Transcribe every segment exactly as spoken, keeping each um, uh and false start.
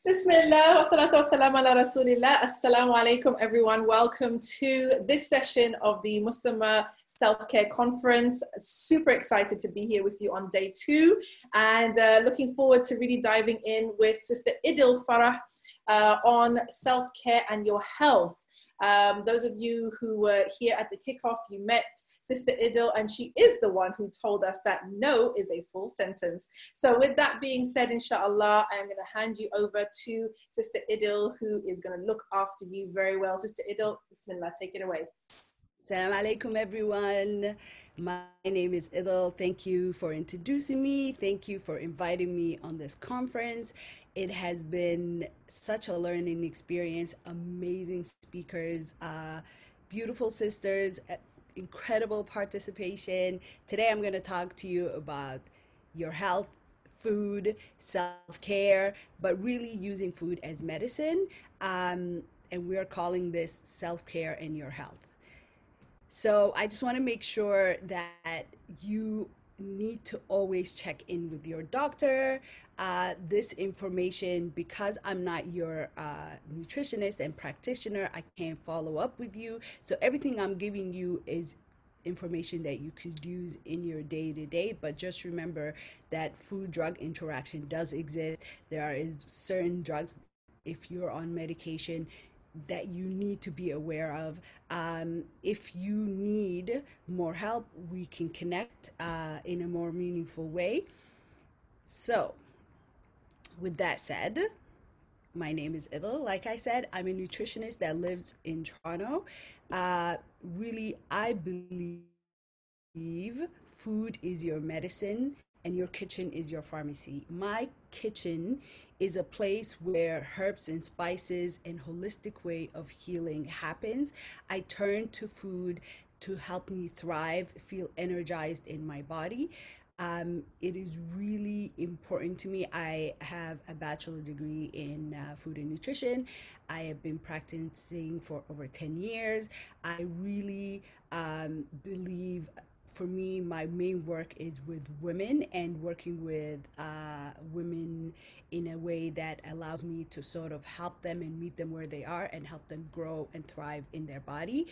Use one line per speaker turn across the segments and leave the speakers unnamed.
Bismillah, wassalatu wassalamu ala rasulillah. Assalamu alaikum, everyone. Welcome to this session of the Muslimah Self-Care Conference. Super excited to be here with you on day two and uh, looking forward to really diving in with Sister Idil Farah uh, on self-care and your health. Um, those of you who were here at the kickoff, you met Sister Idil, and she is the one who told us that no is a full sentence. So with that being said, inshallah, I'm going to hand you over to Sister Idil, who is going to look after you very well. Sister Idil, Bismillah, take it away.
Assalamu alaikum, everyone. My name is Idil. Thank you for introducing me. Thank you for inviting me on this conference. It has been such a learning experience. Amazing speakers, uh, beautiful sisters, uh, incredible participation. Today I'm going to talk to you about your health, food, self-care, but really using food as medicine. Um, and we are calling this self-care and your health. So I just want to make sure that you need to always check in with your doctor. Uh, this information, because I'm not your uh, nutritionist and practitioner, I can't follow up with you. So everything I'm giving you is information that you could use in your day-to-day, but just remember that food-drug interaction does exist. There is certain drugs, if you're on medication, that you need to be aware of. Um, if you need more help, we can connect uh, in a more meaningful way. So, with that said, my name is Idil. Like I said, I'm a nutritionist that lives in Toronto. Uh, really, I believe food is your medicine and your kitchen is your pharmacy. My kitchen is a place where herbs and spices and holistic way of healing happens. I turn to food to help me thrive, feel energized in my body. Um, it is really important to me. I have a bachelor degree in uh, food and nutrition. I have been practicing for over ten years. I really um, believe, for me, my main work is with women and working with uh, women in a way that allows me to sort of help them and meet them where they are and help them grow and thrive in their body.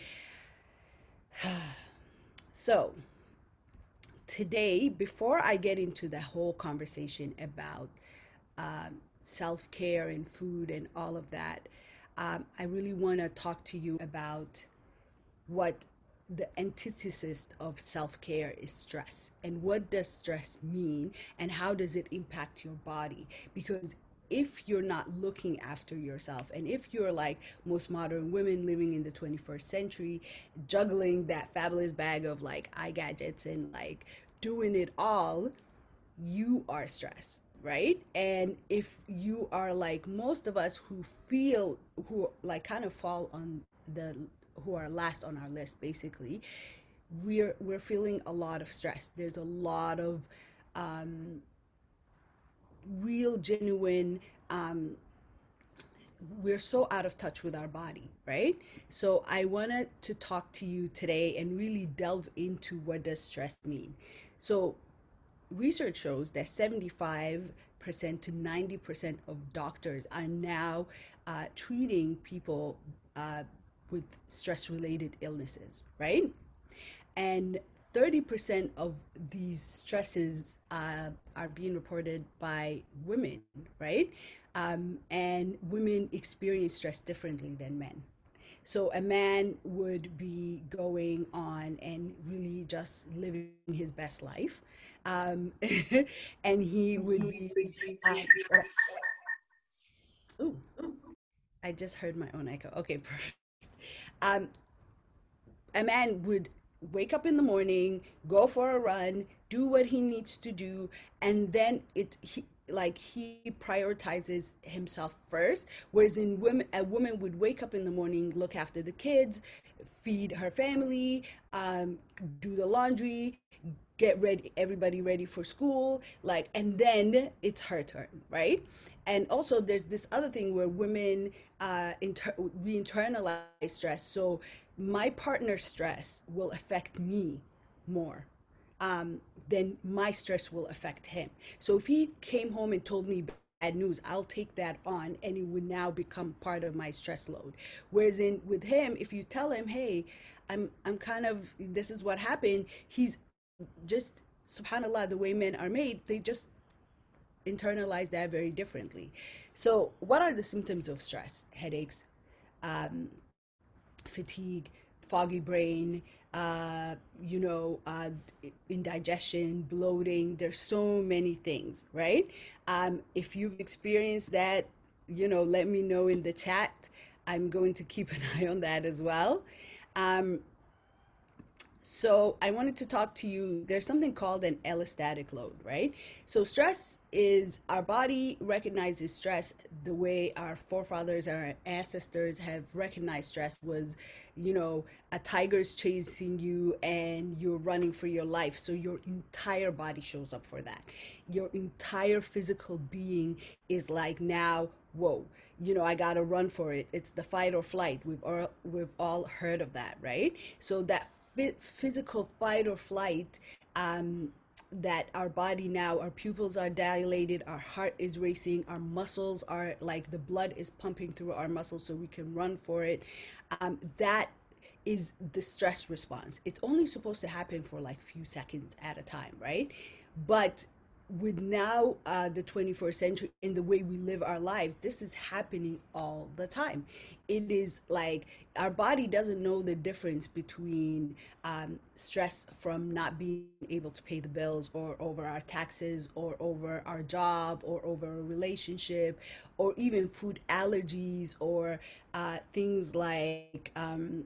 So, today, before I get into the whole conversation about um, self care and food and all of that, um, I really want to talk to you about what the antithesis of self-care is stress, and what does stress mean and how does it impact your body. Because if you're not looking after yourself, and if you're like most modern women living in the twenty-first century, juggling that fabulous bag of like eye gadgets and like doing it all, you are stressed, right? And if you are like most of us who feel, who like kind of fall on the, who are last on our list, basically, we're we're feeling a lot of stress. There's a lot of um, real, genuine. Um, we're so out of touch with our body, right? So I wanted to talk to you today and really delve into what does stress mean. So research shows that seventy-five percent to ninety percent of doctors are now uh, treating people uh, with stress related illnesses, right? And thirty percent of these stresses uh, are being reported by women, right? Um, and women experience stress differently than men. So a man would be going on and really just living his best life. Um, and he would be, uh, ooh, I just heard my own echo. Okay, perfect. Um, a man would wake up in the morning, go for a run, do what he needs to do, and then it he, like he prioritizes himself first. Whereas in women, a woman would wake up in the morning, look after the kids, feed her family, um, do the laundry, get ready, everybody ready for school, like, and then it's her turn, right? And also there's this other thing where women uh inter- we internalize stress. So my partner's stress will affect me more, um, then my stress will affect him. So if he came home and told me bad news, I'll take that on and it would now become part of my stress load. Whereas in with him, if you tell him, hey, I'm I'm kind of, this is what happened, he's just, subhanallah, the way men are made, they just internalize that very differently. So what are the symptoms of stress? Headaches, um, fatigue, foggy brain, uh, you know, uh, indigestion, bloating. There's so many things, right? Um, if you've experienced that, you know, let me know in the chat. I'm going to keep an eye on that as well. Um, so I wanted to talk to you. There's something called an allostatic load, right? So stress is, our body recognizes stress the way our forefathers, our ancestors have recognized stress was, you know, a tiger's chasing you and you're running for your life. So your entire body shows up for that. Your entire physical being is like, now, whoa, you know, I gotta run for it. It's the fight or flight. We've all, we've all heard of that, right? So that physical fight or flight, um, that our body now, our pupils are dilated, our heart is racing, our muscles are like, the blood is pumping through our muscles so we can run for it. Um, that is the stress response. It's only supposed to happen for like few seconds at a time, right? But with now uh, the twenty-first century and the way we live our lives, this is happening all the time. It is like our body doesn't know the difference between um, stress from not being able to pay the bills, or over our taxes, or over our job, or over a relationship, or even food allergies, or uh, things like um,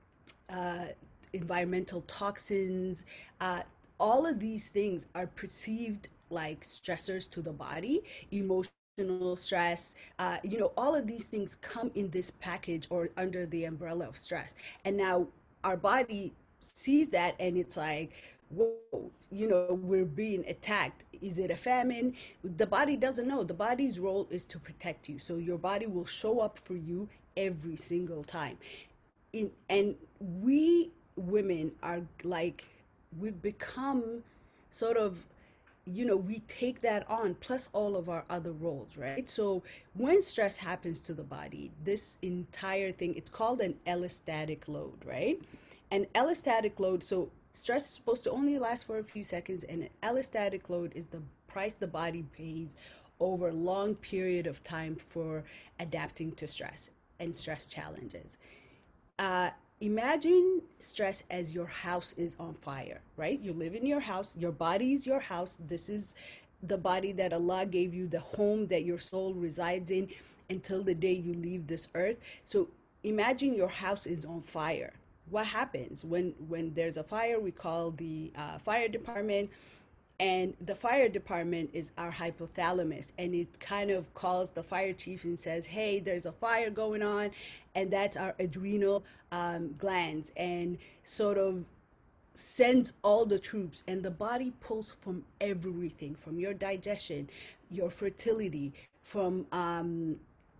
uh, environmental toxins. Uh, all of these things are perceived like stressors to the body, emotional stress, uh, you know, all of these things come in this package or under the umbrella of stress. And now our body sees that and it's like, whoa, you know, we're being attacked. Is it a famine? The body doesn't know. The body's role is to protect you. So your body will show up for you every single time. In, and we women are like, we've become sort of, you know, we take that on plus all of our other roles, right? So when stress happens to the body, this entire thing, it's called an allostatic load, right? An allostatic load, so stress is supposed to only last for a few seconds, and an allostatic load is the price the body pays over a long period of time for adapting to stress and stress challenges. Uh, imagine stress as your house is on fire, right? You live in your house, your body is your house. This is the body that Allah gave you, the home that your soul resides in until the day you leave this earth. So imagine your house is on fire. What happens when when there's a fire? We call the uh, fire department, and the fire department is our hypothalamus, and it kind of calls the fire chief and says, hey, there's a fire going on, and that's our adrenal um, glands, and sort of sends all the troops, and the body pulls from everything, from your digestion, your fertility, from um,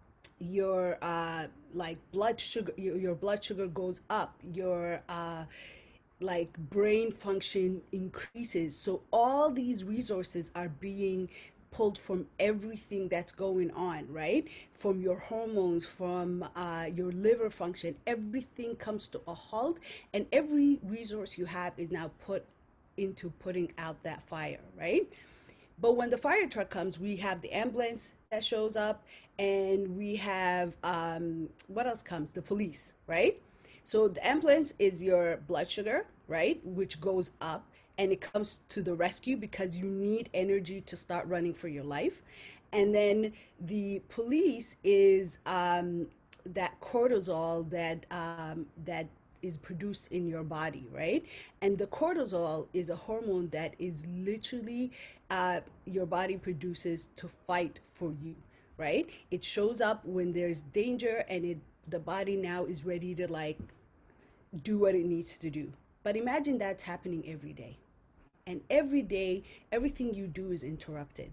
your uh, like blood sugar, your, your blood sugar goes up, your uh, like brain function increases. So all these resources are being pulled from everything that's going on, right? From your hormones, from uh, your liver function, everything comes to a halt, and every resource you have is now put into putting out that fire, right? But when the fire truck comes, we have the ambulance that shows up, and we have um, what else comes? The police, right? So the ambulance is your blood sugar, right? Which goes up, and it comes to the rescue because you need energy to start running for your life. And then the police is um, that cortisol that um, that is produced in your body, right? And the cortisol is a hormone that is literally uh, your body produces to fight for you, right? It shows up when there's danger, and it the body now is ready to like do what it needs to do. But imagine that's happening every day. And every day, everything you do is interrupted.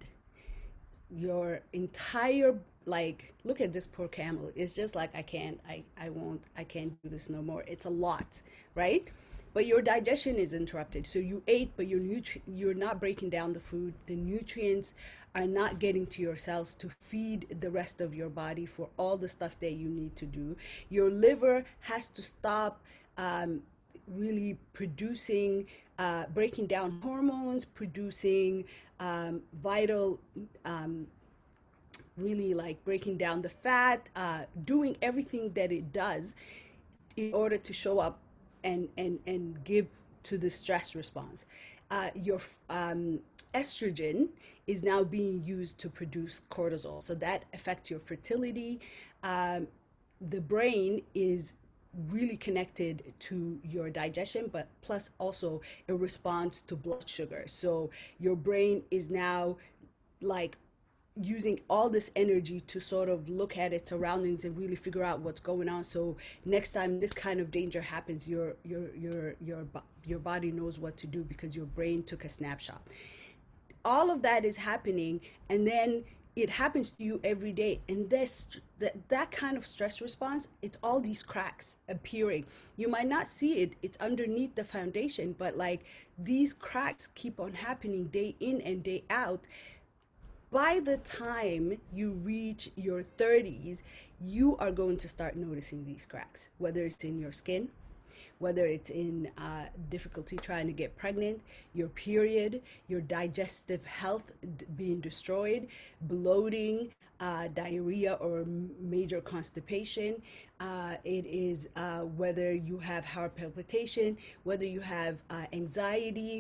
Your entire, like, look at this poor camel. It's just like, I can't, I, I won't, I can't do this no more. It's a lot, right? But your digestion is interrupted. So you ate, but your nutri- you're not breaking down the food. The nutrients are not getting to your cells to feed the rest of your body for all the stuff that you need to do. Your liver has to stop um, really producing, uh, breaking down hormones, producing um, vital, um, really like breaking down the fat, uh, doing everything that it does in order to show up and and and give to the stress response. Uh, your um, estrogen is now being used to produce cortisol, so that affects your fertility. Um, the brain is really connected to your digestion, but plus also a response to blood sugar. So your brain is now like using all this energy to sort of look at its surroundings and really figure out what's going on, so next time this kind of danger happens, your your your your your body knows what to do because your brain took a snapshot. All of that is happening, and then it happens to you every day, and this that, that kind of stress response, it's all these cracks appearing. You might not see it, it's underneath the foundation, but like these cracks keep on happening day in and day out. By the time you reach your thirties, you are going to start noticing these cracks, whether it's in your skin, whether it's in uh, difficulty trying to get pregnant, your period, your digestive health d- being destroyed, bloating, uh, diarrhea or m- major constipation. Uh, it is uh, whether you have heart palpitation, whether you have uh, anxiety.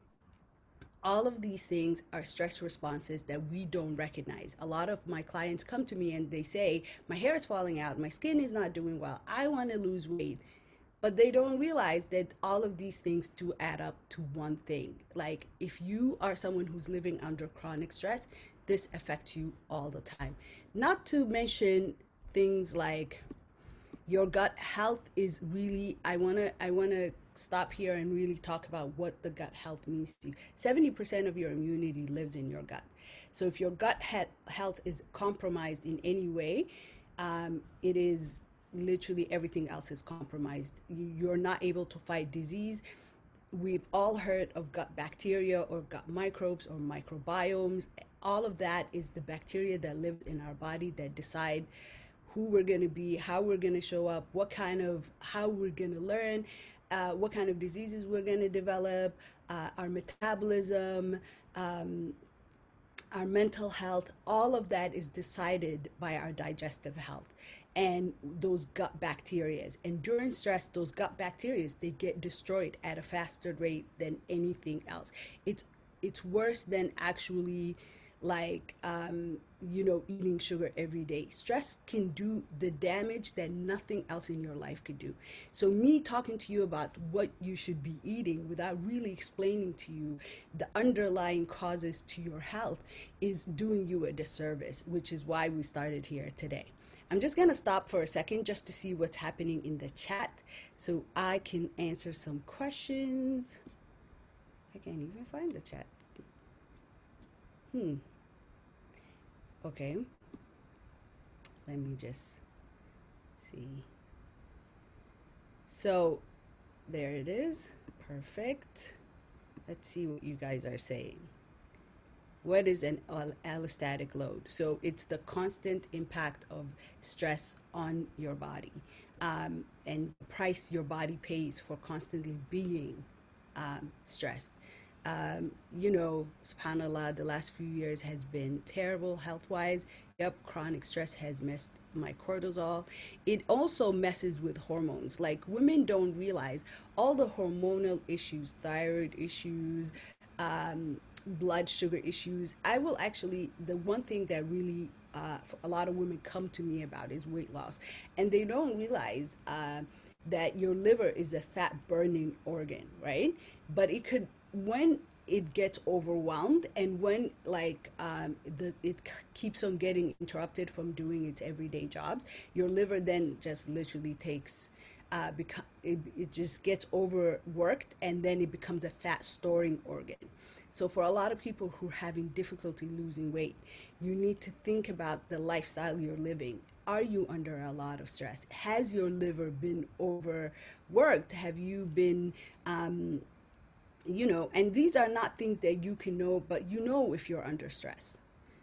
All of these things are stress responses that we don't recognize. A lot of my clients come to me and they say, my hair is falling out, my skin is not doing well, I want to lose weight. But they don't realize that all of these things do add up to one thing. Like if you are someone who's living under chronic stress, this affects you all the time. Not to mention things like your gut health is really, I want to I want to stop here and really talk about what the gut health means to you. seventy percent of your immunity lives in your gut. So if your gut he- health is compromised in any way, um, it is literally everything else is compromised. You, you're not able to fight disease. We've all heard of gut bacteria or gut microbes or microbiomes. All of that is the bacteria that live in our body that decide who we're going to be, how we're going to show up, what kind of, how we're going to learn, uh, what kind of diseases we're going to develop, uh, our metabolism, um, our mental health. All of that is decided by our digestive health and those gut bacteria. And during stress, those gut bacteria, they get destroyed at a faster rate than anything else. It's it's worse than actually like um, you know, eating sugar every day. Stress can do the damage that nothing else in your life could do. So me talking to you about what you should be eating without really explaining to you the underlying causes to your health is doing you a disservice, which is why we started here today. I'm just going to stop for a second just to see what's happening in the chat so I can answer some questions. I can't even find the chat. Hmm. Okay. Let me just see. So there it is. Perfect. Let's see what you guys are saying. What is an allostatic load? So it's the constant impact of stress on your body, um, and the price your body pays for constantly being um, stressed. Um, you know, subhanAllah, the last few years has been terrible health-wise. Yep, chronic stress has messed my cortisol. It also messes with hormones. Like women don't realize all the hormonal issues, thyroid issues, um, blood sugar issues. I will actually, the one thing that really uh, for a lot of women come to me about is weight loss. And they don't realize uh, that your liver is a fat burning organ, right? But it could, when it gets overwhelmed and when like um, the it c- keeps on getting interrupted from doing its everyday jobs, your liver then just literally takes uh, beco- it, it just gets overworked and then it becomes a fat storing organ. So for a lot of people who are having difficulty losing weight, you need to think about the lifestyle you're living. Are you under a lot of stress? Has your liver been overworked? Have you been um, you know, and these are not things that you can know, but you know if you're under stress.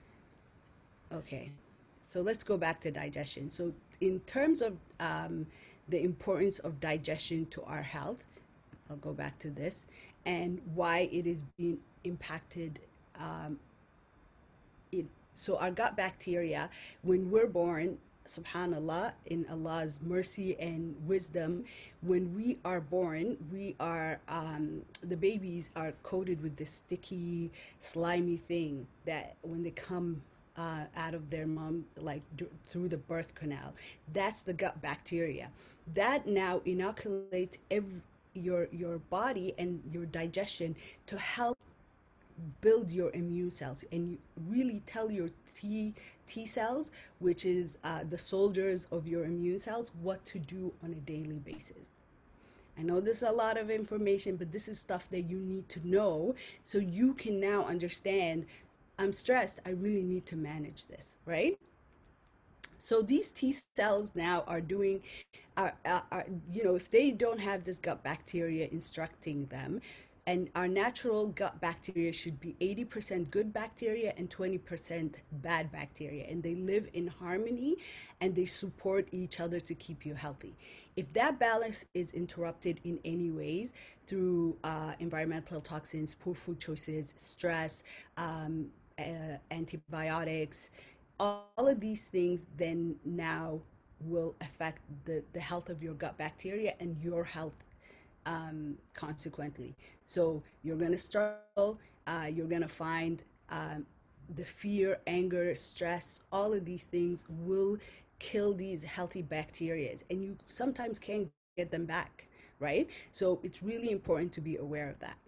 Okay, so let's go back to digestion. So, in terms of um, the importance of digestion to our health, I'll go back to this and why it is being impacted. Um, it so our gut bacteria, when we're born, subhanallah, in Allah's mercy and wisdom, when we are born, we are um, the babies are coated with this sticky, slimy thing that when they come uh, out of their mom, like d- through the birth canal, that's the gut bacteria. That now inoculates every your your body and your digestion to help build your immune cells and you really tell your T T cells, which is uh, the soldiers of your immune cells, what to do on a daily basis. I know this is a lot of information, but this is stuff that you need to know so you can now understand. I'm stressed. I really need to manage this, right? So these T cells now are doing, are, are, are, you know, if they don't have this gut bacteria instructing them, and our natural gut bacteria should be eighty percent good bacteria and twenty percent bad bacteria, and they live in harmony and they support each other to keep you healthy. If that balance is interrupted in any ways through uh, environmental toxins, poor food choices, stress, um, uh, antibiotics, all of these things then now will affect the, the health of your gut bacteria and your health um, consequently. So you're going to struggle, uh, you're going to find um, the fear, anger, stress, all of these things will kill these healthy bacteria, and you sometimes can't get them back, right? So it's really important to be aware of that.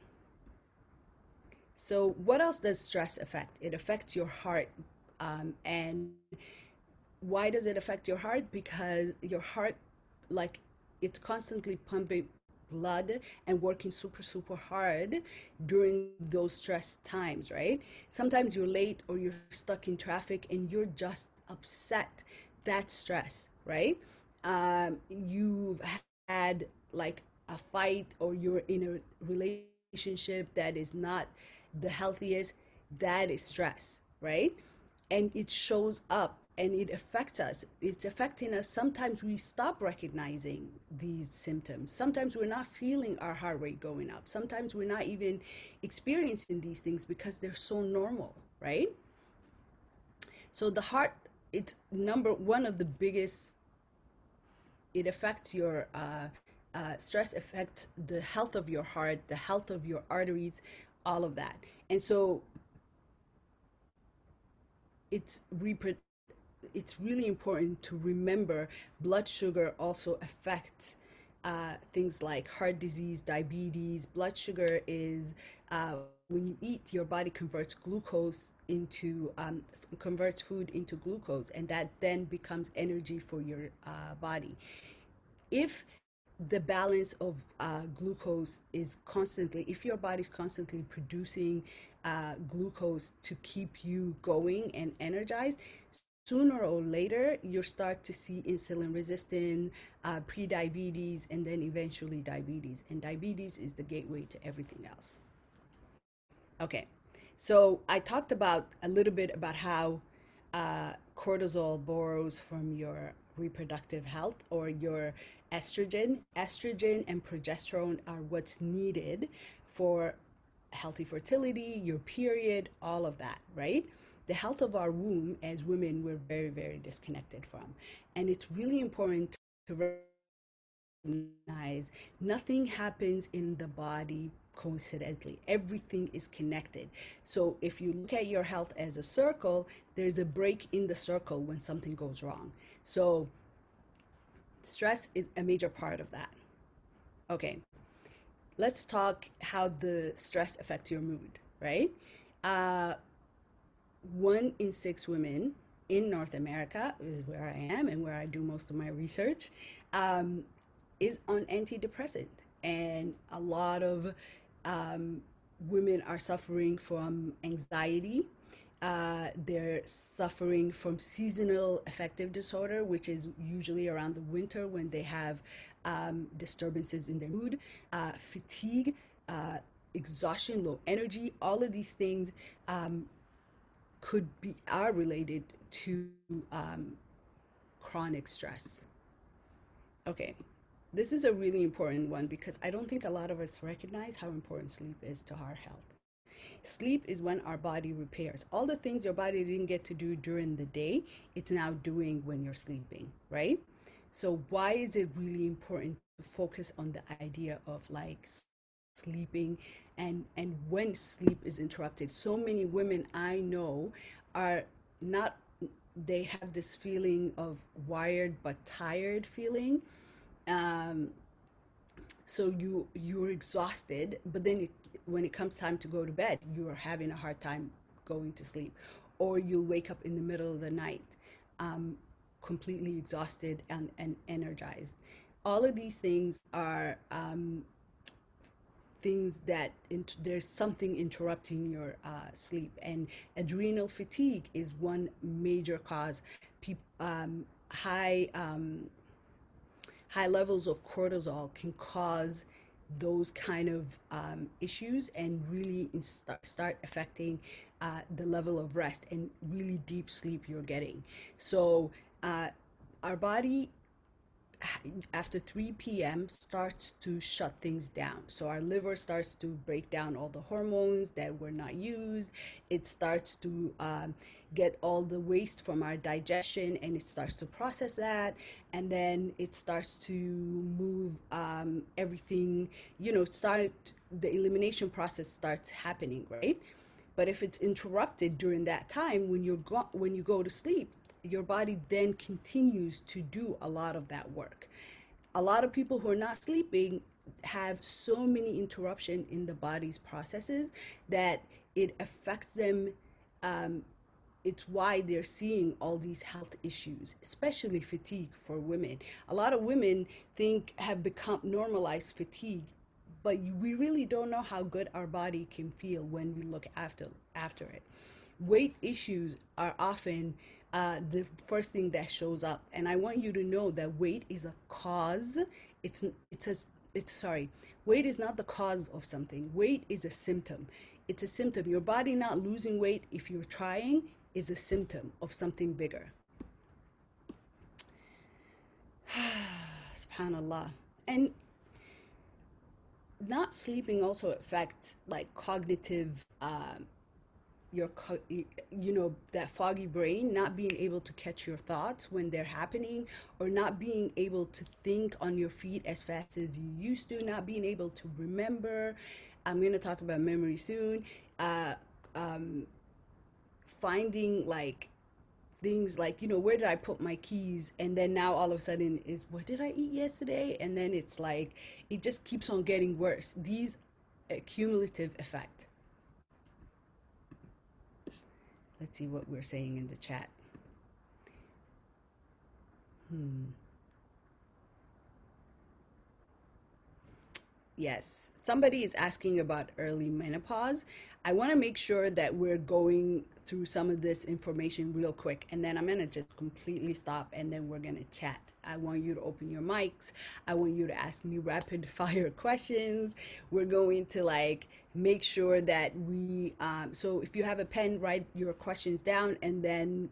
So, what else does stress affect? It affects your heart. Um, and why does it affect your heart? Because your heart, like, it's constantly pumping blood and working super, super hard during those stress times, right? Sometimes you're late or you're stuck in traffic and you're just upset. That's stress, right? Um, you've had like a fight or you're in a relationship that is not the healthiest. That is stress, right? And it shows up and it affects us. It's affecting us. Sometimes we stop recognizing these symptoms. Sometimes we're not feeling our heart rate going up. Sometimes we're not even experiencing these things because they're so normal, right? So the heart, it's number one of the biggest, it affects your uh, uh, stress affects the health of your heart, the health of your arteries, all of that. And so it's repro- it's really important to remember blood sugar also affects uh, things like heart disease, diabetes. Blood sugar is uh, when you eat, your body converts glucose into um, converts food into glucose, and that then becomes energy for your uh, body. If the balance of uh, glucose is constantly, if your body's constantly producing uh, glucose to keep you going and energized, sooner or later you start to see insulin resistant, uh, pre-diabetes, and then eventually diabetes. And diabetes is the gateway to everything else. Okay, so I talked about a little bit about how uh, cortisol borrows from your reproductive health or your estrogen. Estrogen and progesterone are what's needed for healthy fertility, your period, all of that, right? The health of our womb as women, we're very, very disconnected from. And it's really important to recognize nothing happens in the body coincidentally. Everything is connected. So if you look at your health as a circle, there's a break in the circle when something goes wrong. So stress is a major part of that. Okay, let's talk how the stress affects your mood, right? Uh, one in six women in North America, is where I am and where I do most of my research, um, is on antidepressant. And a lot of um, women are suffering from anxiety. Uh, they're suffering from seasonal affective disorder, which is usually around the winter when they have um, disturbances in their mood, uh, fatigue, uh, exhaustion, low energy. All of these things um, could be are related to um, chronic stress. Okay, this is a really important one because I don't think a lot of us recognize how important sleep is to our health. Sleep is when our body repairs all the things your body didn't get to do during the day, it's now doing when you're sleeping, right? So why is it really important to focus on the idea of like sleeping, and and when sleep is interrupted? So many women I know are not, they have this feeling of wired but tired feeling. um so you you're exhausted, but then it, when it comes time to go to bed, you are having a hard time going to sleep, or you'll wake up in the middle of the night, um, completely exhausted and, and energized. All of these things are um, things that int- there's something interrupting your uh, sleep, and adrenal fatigue is one major cause. Pe- um, high um, high levels of cortisol can cause those kind of um, issues and really start, start affecting uh, the level of rest and really deep sleep you're getting. So uh, our body after three p m starts to shut things down. So our liver starts to break down all the hormones that were not used. It starts to um, get all the waste from our digestion, and it starts to process that. And then it starts to move um, everything, you know, start the elimination process starts happening, right? But if it's interrupted during that time when you're go- when you go to sleep, your body then continues to do a lot of that work. A lot of people who are not sleeping have so many interruption in the body's processes that it affects them. Um, it's why they're seeing all these health issues, especially fatigue for women. A lot of women think have become normalized fatigue, but we really don't know how good our body can feel when we look after after it. Weight issues are often uh, the first thing that shows up, and I want you to know that weight is a cause. It's it's a it's sorry. Weight is not the cause of something. Weight is a symptom. It's a symptom. Your body not losing weight if you're trying is a symptom of something bigger. Subhanallah. And not sleeping also affects like cognitive um, your you know, that foggy brain, not being able to catch your thoughts when they're happening, or not being able to think on your feet as fast as you used to, not being able to remember. I'm going to talk about memory soon. uh, um, Finding like things like, you know, where did I put my keys, and then now all of a sudden is, what did I eat yesterday? And then it's like it just keeps on getting worse. These uh, cumulative effect. Let's see what we're saying in the chat. Hmm. Yes, somebody is asking about early menopause. I want to make sure that we're going through some of this information real quick, and then I'm going to just completely stop, and then we're going to chat. I want you to open your mics. I want you to ask me rapid fire questions. We're going to like make sure that we, um, so if you have a pen, write your questions down, and then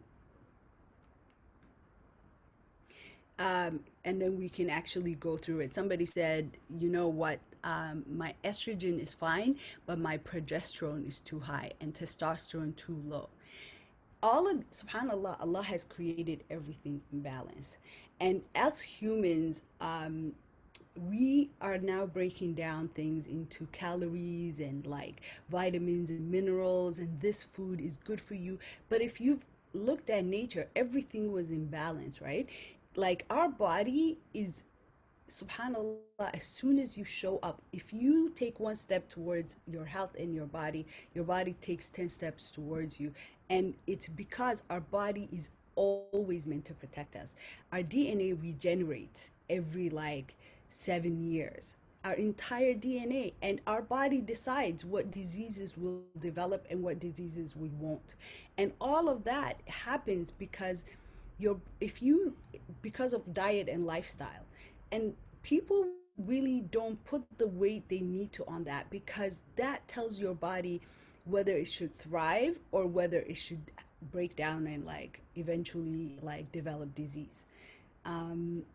um, and then we can actually go through it. Somebody said, you know what, um, my estrogen is fine, but my progesterone is too high and testosterone too low. All of, subhanallah, Allah has created everything in balance. And as humans, um, we are now breaking down things into calories and like vitamins and minerals, and this food is good for you. But if you've looked at nature, everything was in balance, right? Like our body is, subhanallah, as soon as you show up, if you take one step towards your health and your body, your body takes ten steps towards you. And it's because our body is always meant to protect us. Our D N A regenerates every like seven years, our entire D N A, and our body decides what diseases will develop and what diseases we won't. And all of that happens because you're, if you, because of diet and lifestyle. And people really don't put the weight they need to on that, because that tells your body whether it should thrive or whether it should break down and like eventually like develop disease. Um,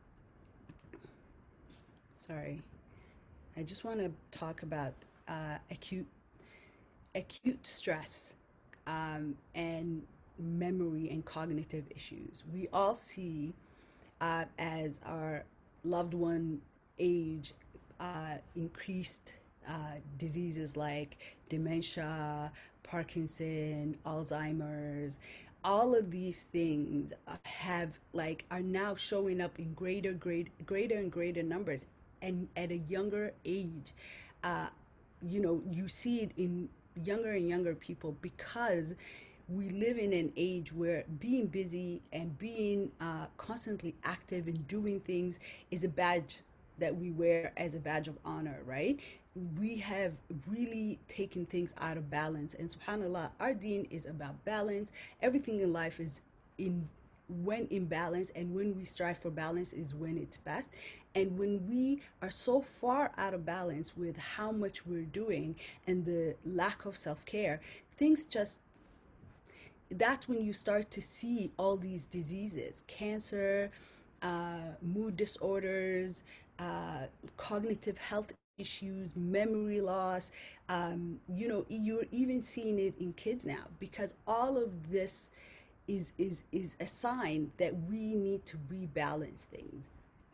sorry, I just want to talk about uh, acute acute stress um, and memory and cognitive issues. We all see uh, as our loved one age, uh, increased uh, diseases like dementia, Parkinson, Alzheimer's. All of these things uh, have like are now showing up in greater, great, greater and greater numbers, and at a younger age. Uh, you know, you see it in younger and younger people because we live in an age where being busy and being uh, constantly active and doing things is a badge that we wear as a badge of honor, right? We have really taken things out of balance. And subhanAllah, our deen is about balance. Everything in life is in when in balance, and when we strive for balance is when it's best. And when we are so far out of balance with how much we're doing and the lack of self-care, things just that's when you start to see all these diseases, cancer, uh, mood disorders, uh, cognitive health issues, memory loss. Um, you know, you're even seeing it in kids now, because all of this is is is a sign that we need to rebalance things.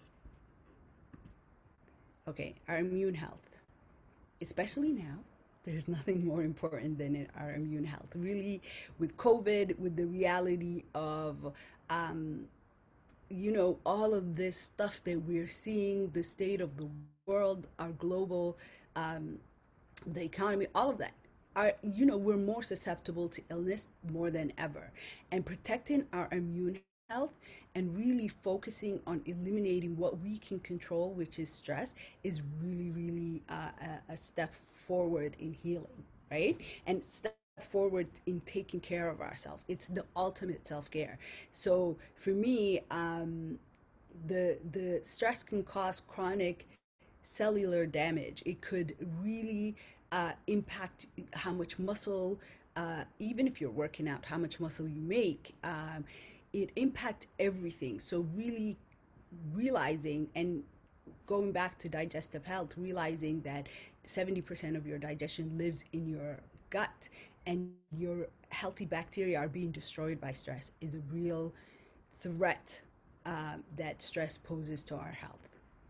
Okay, our immune health, especially now, there's nothing more important than in our immune health. Really, with COVID, with the reality of, um, you know, all of this stuff that we're seeing, the state of the world, our global, um, the economy, all of that. Are, you know, we're more susceptible to illness more than ever. And protecting our immune health and really focusing on eliminating what we can control, which is stress, is really, really uh, a, a step forward in healing, right? And step forward in taking care of ourselves. It's the ultimate self-care. So for me, um, the the stress can cause chronic cellular damage. It could really uh, impact how much muscle, uh, even if you're working out, how much muscle you make. Um, it impacts everything. So really realizing and going back to digestive health, realizing that seventy percent of your digestion lives in your gut, and your healthy bacteria are being destroyed by stress is a real threat um, that stress poses to our health.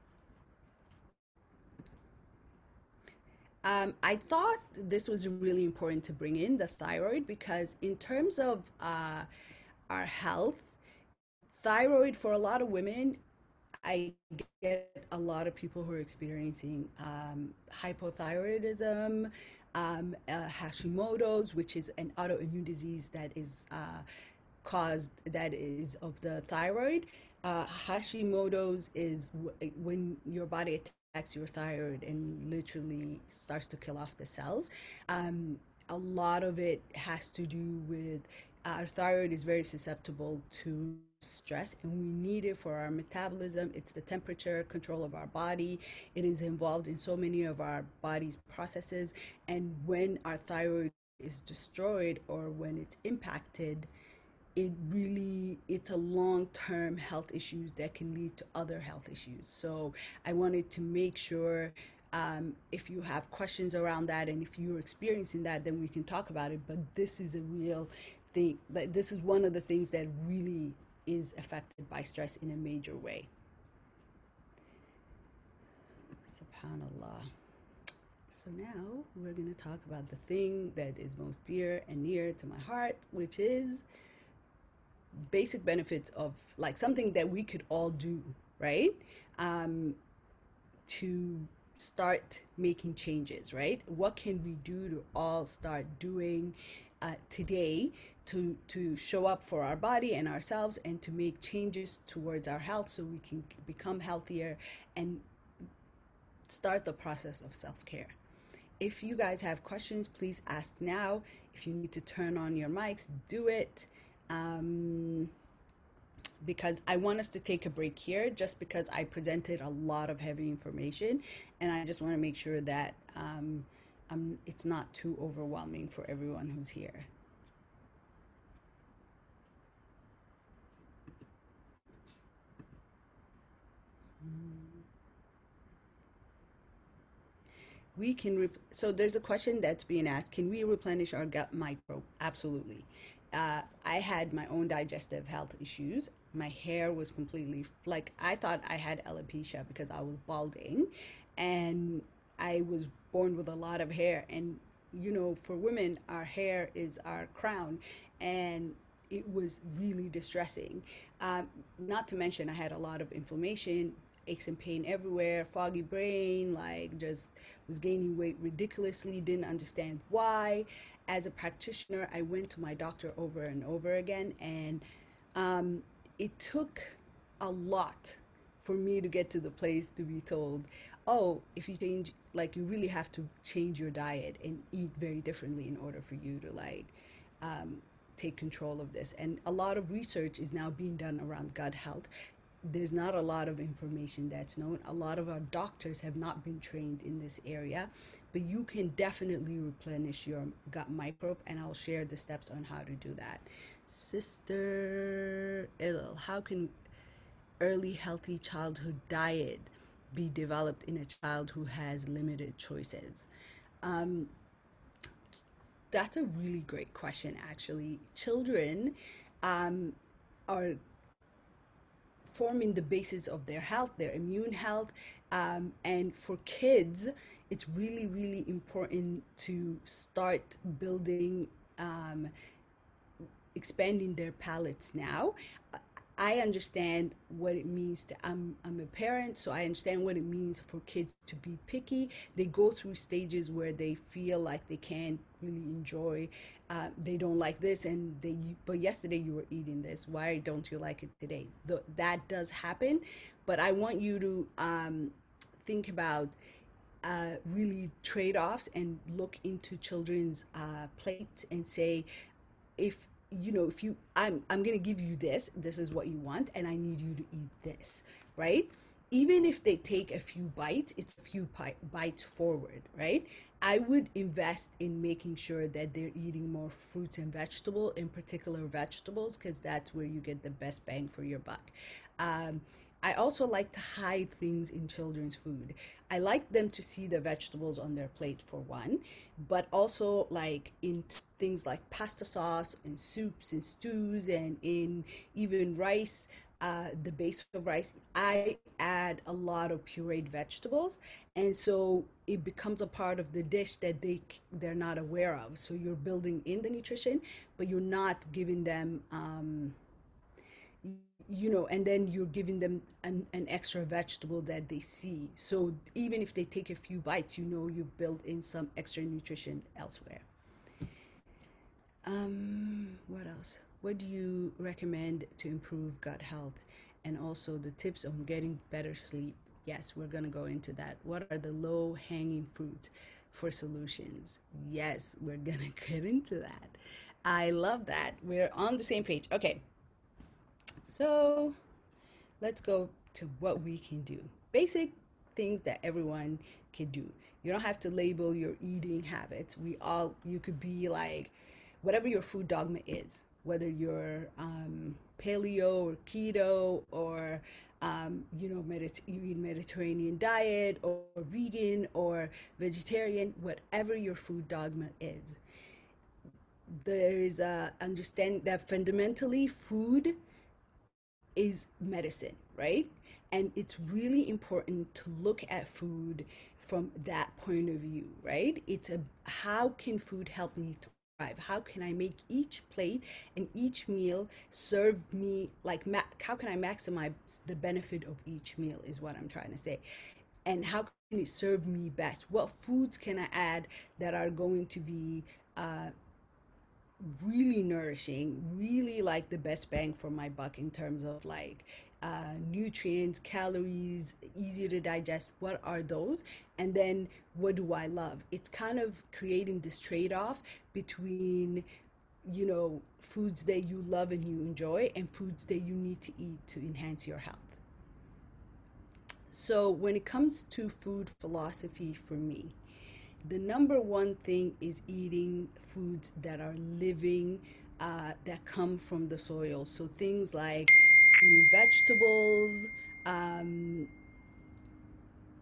Um, I thought this was really important to bring in the thyroid, because in terms of uh, our health, thyroid for a lot of women, I get a lot of people who are experiencing um, hypothyroidism, um, uh, Hashimoto's, which is an autoimmune disease that is uh, caused, that is of the thyroid. Uh, Hashimoto's is w- when your body attacks your thyroid and literally starts to kill off the cells. Um, a lot of it has to do with our thyroid is very susceptible to stress, and we need it for our metabolism. It's the temperature control of our body. It is involved in so many of our body's processes, and when our thyroid is destroyed or when it's impacted, it really it's a long-term health issues that can lead to other health issues. So I wanted to make sure, um, if you have questions around that and if you're experiencing that, then we can talk about it. But this is a real thing. Like, this is one of the things that really is affected by stress in a major way. Subhanallah. So now we're going to talk about the thing that is most dear and near to my heart, which is basic benefits of, like, something that we could all do, right? Um, to start making changes, right? What can we do to all start doing uh, today to to show up for our body and ourselves, and to make changes towards our health so we can become healthier and start the process of self-care. If you guys have questions, please ask now. If you need to turn on your mics, do it. Um, because I want us to take a break here, just because I presented a lot of heavy information, and I just want to make sure that um, um, it's not too overwhelming for everyone who's here. We can, rep- so there's a question that's being asked, can we replenish our gut microbe? Absolutely. Uh, I had my own digestive health issues. My hair was completely, like, I thought I had alopecia because I was balding, and I was born with a lot of hair. And, you know, for women, our hair is our crown. And it was really distressing. Um, not to mention, I had a lot of inflammation, aches and pain everywhere, foggy brain, like just was gaining weight ridiculously, didn't understand why. As a practitioner, I went to my doctor over and over again, and um, it took a lot for me to get to the place to be told, oh, if you change, like, you really have to change your diet and eat very differently in order for you to, like, um, take control of this. And a lot of research is now being done around gut health. There's not a lot of information that's known. A lot of our doctors have not been trained in this area, but you can definitely replenish your gut microbe, and I'll share the steps on how to do that. Sister Ill, how can early healthy childhood diet be developed in a child who has limited choices? Um, that's a really great question, actually. Children um, are forming the basis of their health, their immune health. Um, and for kids, it's really, really important to start building, um, expanding their palates now. I understand what it means to, I'm, I'm a parent, so I understand what it means for kids to be picky. They go through stages where they feel like they can't really enjoy, uh, they don't like this, and they, but yesterday you were eating this. Why don't you like it today? The, that does happen, but I want you to um, think about uh, really trade-offs and look into children's uh, plates and say, if you know if you i'm i'm going to give you this, this is what you want, and I need you to eat this, right? Even if they take a few bites, it's a few pi- bites forward, right? I would invest in making sure that they're eating more fruits and vegetable, in particular vegetables, because that's where you get the best bang for your buck. um, I also like to hide things in children's food. I like them to see the vegetables on their plate, for one, but also like in t- things like pasta sauce and soups and stews and in even rice, uh, the base of rice, I add a lot of pureed vegetables, and so it becomes a part of the dish that they they're not aware of. So you're building in the nutrition, but you're not giving them um, you know, and then you're giving them an, an extra vegetable that they see. So even if they take a few bites, you know you've built in some extra nutrition elsewhere. Um, what else? What do you recommend to improve gut health? And also the tips on getting better sleep. Yes, we're going to go into that. What are the low hanging fruits for solutions? Yes, we're going to get into that. I love that. We're on the same page. Okay, so let's go to what we can do. Basic things that everyone can do. You don't have to label your eating habits. We all, you could be like, whatever your food dogma is, whether you're um, paleo or keto or um, you know, Medit- you eat Mediterranean diet or, or vegan or vegetarian, whatever your food dogma is, there is a understand that fundamentally food is medicine, right? And it's really important to look at food from that point of view, right? It's a, how can food help me thrive? How can I make each plate and each meal serve me like ma- how can I maximize the benefit of each meal is what I'm trying to say. And how can it serve me best? What foods can I add that are going to be uh, really nourishing, really like the best bang for my buck in terms of like uh, nutrients, calories, easier to digest. What are those? And then what do I love? It's kind of creating this trade off between, you know, foods that you love and you enjoy and foods that you need to eat to enhance your health. So when it comes to food philosophy for me, the number one thing is eating foods that are living, uh, that come from the soil. So things like green vegetables, um,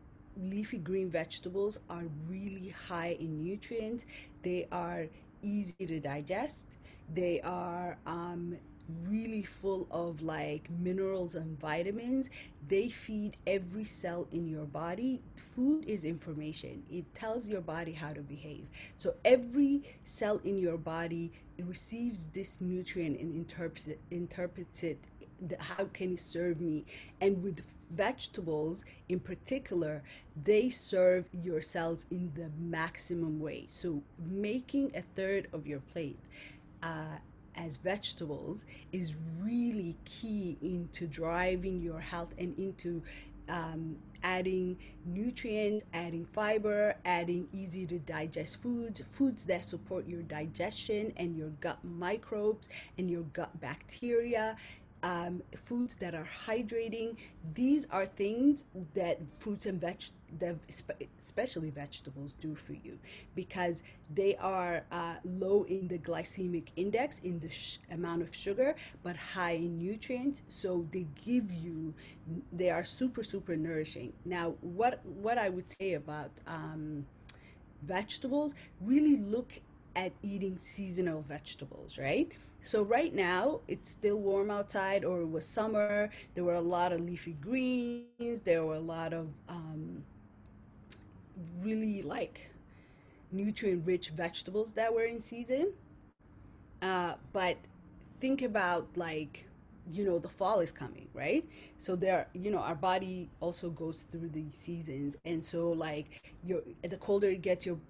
leafy green vegetables are really high in nutrients. They are easy to digest. They are um, really full of like minerals and vitamins. They feed every cell in your body. Food is information. It tells your body how to behave. So every cell in your body receives this nutrient and interprets it, interprets it the, how can it serve me. And with vegetables in particular, they serve your cells in the maximum way. So making a third of your plate uh, as vegetables is really key into driving your health and into um, adding nutrients, adding fiber, adding easy to digest foods, foods that support your digestion and your gut microbes and your gut bacteria, um, foods that are hydrating. These are things that fruits and veg, that especially vegetables, do for you because they are uh, low in the glycemic index, in the sh- amount of sugar, but high in nutrients. So they give you, they are super super nourishing. Now, what what I would say about um, vegetables, really look at eating seasonal vegetables, right? So right now it's still warm outside, or it was summer. There were a lot of leafy greens. There were a lot of um, really like nutrient rich vegetables that were in season. Uh, but think about like, you know, the fall is coming, right? So there, you know, our body also goes through these seasons. And so like your the colder it gets, your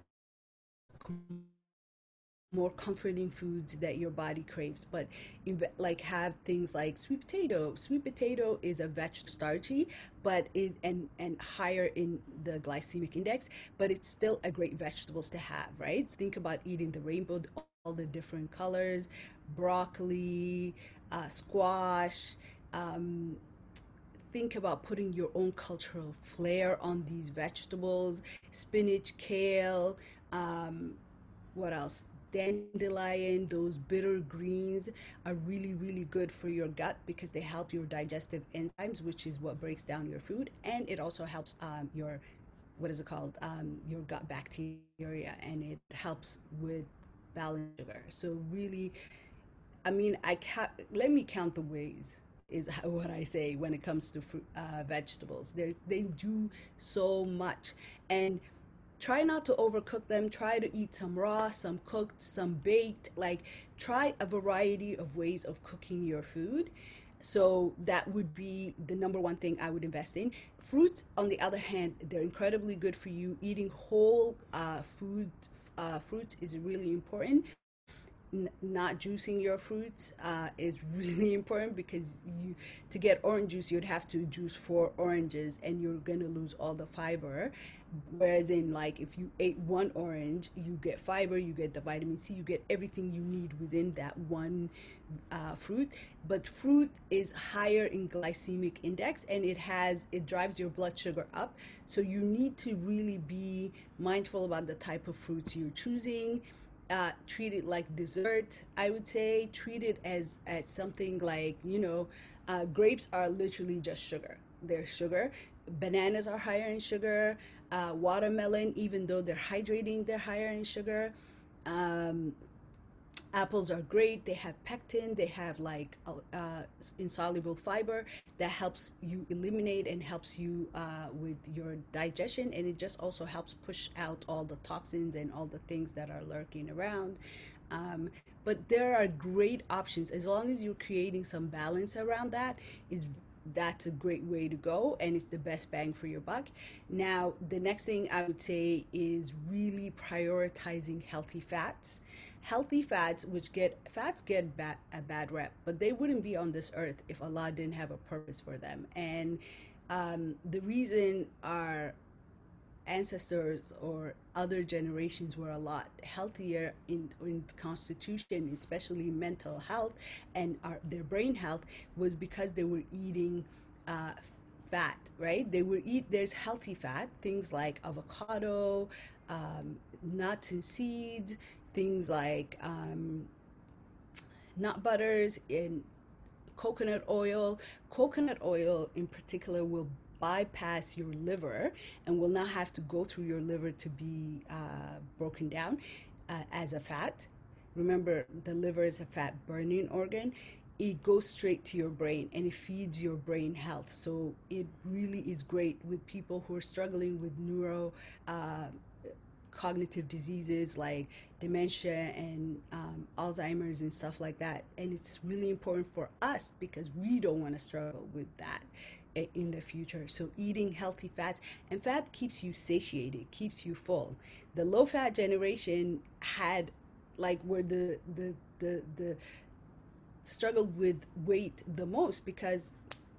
more comforting foods that your body craves. But in, like have things like sweet potato. Sweet potato is a vegetable, starchy, but it and and higher in the glycemic index, but it's still a great vegetables to have, right? Think about eating the rainbow, all the different colors, broccoli, uh, squash. Um, think about putting your own cultural flair on these vegetables, spinach, kale, um, what else? Dandelion, those bitter greens are really, really good for your gut because they help your digestive enzymes, which is what breaks down your food. And it also helps um, your, what is it called? Um, your gut bacteria, and it helps with balanced sugar. So really, I mean, I ca- let me count the ways is what I say when it comes to fruit, uh, vegetables. They they do so much, and try not to overcook them. Try to eat some raw, some cooked, some baked. Like try a variety of ways of cooking your food. So that would be the number one thing I would invest in. Fruits, on the other hand, they're incredibly good for you. Eating whole uh, food, uh, fruits is really important. N- not juicing your fruits uh, is really important because you to get orange juice you'd have to juice four oranges and you're gonna lose all the fiber, whereas in like if you ate one orange you get fiber, you get the vitamin C, you get everything you need within that one uh, fruit. But fruit is higher in glycemic index and it has it drives your blood sugar up, so you need to really be mindful about the type of fruits you're choosing. Uh, treat it like dessert. I would say treat it as as something like, you know, uh, grapes are literally just sugar. They're sugar. Bananas are higher in sugar. Uh, watermelon, even though they're hydrating, they're higher in sugar. Um, Apples are great. They have pectin. They have like uh, insoluble fiber that helps you eliminate and helps you uh, with your digestion. And it just also helps push out all the toxins and all the things that are lurking around. Um, but there are great options as long as you're creating some balance around that. Is that's a great way to go and it's the best bang for your buck. Now, the next thing I would say is really prioritizing healthy fats. Healthy fats, which get fats get bad, a bad rep, but they wouldn't be on this earth if Allah didn't have a purpose for them. And um, the reason our ancestors or other generations were a lot healthier in in constitution, especially mental health and our, their brain health, was because they were eating uh, fat, right? They would eat, there's healthy fat, things like avocado, um, nuts and seeds, things like um, nut butters and coconut oil. Coconut oil in particular will bypass your liver and will not have to go through your liver to be uh, broken down uh, as a fat. Remember, the liver is a fat burning organ. It goes straight to your brain and it feeds your brain health. So it really is great with people who are struggling with neuro uh, cognitive diseases like dementia and um, Alzheimer's and stuff like that. And it's really important for us because we don't want to struggle with that in the future. So eating healthy fats, and fat keeps you satiated, keeps you full. The low fat generation had like where the the the the struggled with weight the most because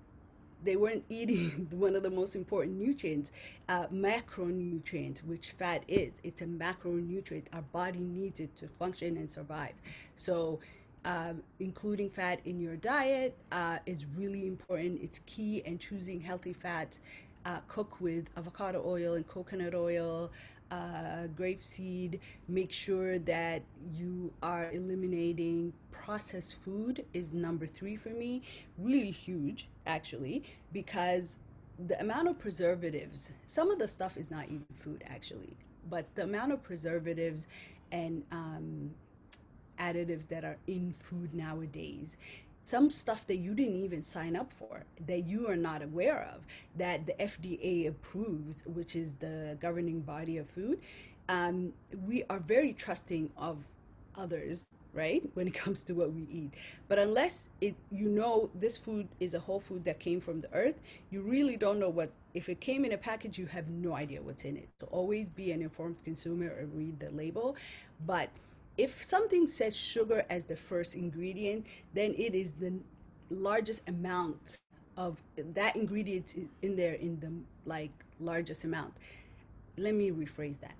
they weren't eating one of the most important nutrients, uh, macronutrients, which fat is. It's a macronutrient. Our body needs it to function and survive. So uh, including fat in your diet uh, is really important. It's key, and choosing healthy fats. Uh, cook with avocado oil and coconut oil, uh, grapeseed. Make sure that you are eliminating processed food is number three for me. Really huge, actually, because the amount of preservatives, some of the stuff is not even food, actually, but the amount of preservatives and um, additives that are in food nowadays, some stuff that you didn't even sign up for, that you are not aware of, that the F D A approves, which is the governing body of food. Um, we are very trusting of others, right, when it comes to what we eat. But unless it, you know, this food is a whole food that came from the earth, you really don't know what, if it came in a package, you have no idea what's in it. So always be an informed consumer or read the label. But if something says sugar as the first ingredient, then it is the largest amount of that ingredient in there, in the like largest amount. Let me rephrase that.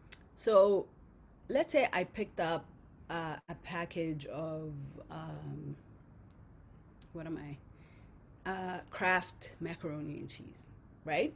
So let's say I picked up uh, a package of um, what am I? Uh, Kraft macaroni and cheese, right?